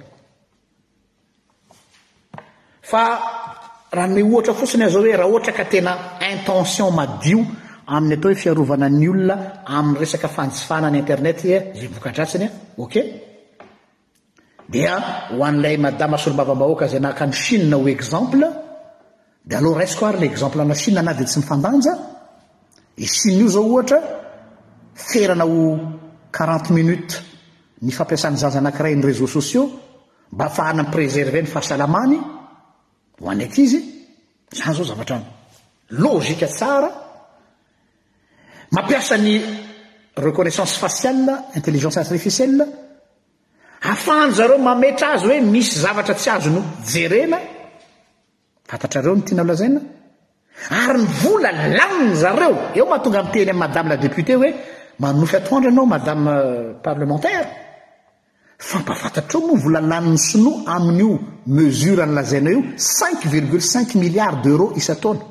Fa raha ny ohatra fotsiny azao hoe raha ohatra ka tena intention madio amin'ny atao hoe fiarovana ny olona amin'ny resaka fanjifana ny internet zay vokadratsiny ok dia ho an'ilay madama solombavam-bahoaka zay nahaka ny Chine ho exemple dia aloha raisiko ary l'exemple ana Chine na dia tsy mifandanja i Chine io zao ohatra ferana ho quarante minutes ny fampiasany zaza anankiray ny réseaux sociaux mba ahafahana préserver ny fahasalamany ho any ankizy. Zany zao zavatra logika tsara mampiasa ny reconnaissance faciale intelligence artificielle ahafahany zareo mametra azy hoe misy zavatra tsy azony jerena fantatrareo ny tiana lazaina ary ny vola laniny zareo eo mahatonga amin'ny teny amin'ny madame la députée hoe manofy atoandro ianao madame parlementaire fa mpafantatreo moa vola laniny sinoa amin'io mesure ny lazaina io cinq virgule cinq milliards d'euros isa-taona.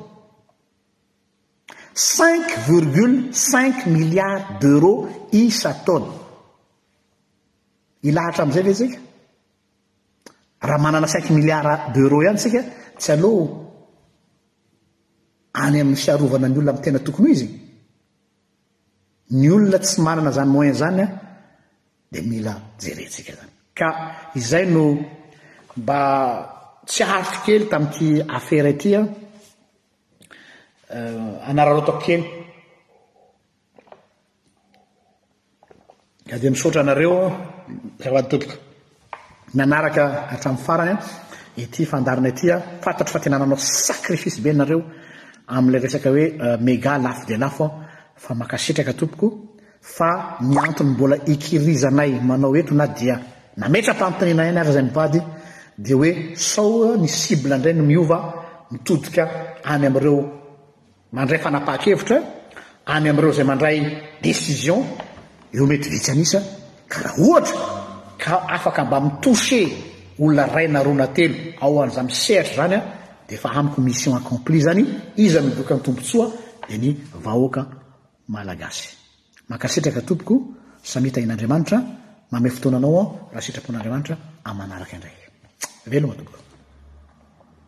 cinq virgule cinq milliards d'euros isa-taona. Ilahatra amin'izay ve tsika raha manana cinq milliards d'euros ihany tsika tsy aloha any amin'ny fiarovana ny olona amin'ny tena tokony izy ny olona tsy manana zany moyen zany dia mila jerentsika zany ka izay no mba tsy harotro kely tamin'ity afera ity a anararotako kely ka dia misaotra anareo zavady tompoko nanaraka hatramin'ny farany ity fandarina ity a fantatro fa tena nanao sakrifisy be nareo amin'ilay resaka hoe méga lafo dia lafo fa makasitraka tompoko fa ny antony mbola ikirizanay manao eto na dia nametra-panontaniana ihany ary zay mipady dia hoe sao ny cible indray no miova mitodika any amin'ireo mandray fanapahan-kevitra any amin'ireo zay mandray décision eo mety vitsy anisa ka raha ohatra ka afaka mba mitouché olona ray na roa na telo ao an'izany misehatra zany a dia efa amiko mission accompli zany iza mivoaka ny tombontsoa dia ny vahoaka malagasy makasitraka tompoko samita in'Andriamanitra mame fotoananao raha sitrapon'Andriamanitra amanaraka indray veloma tompoko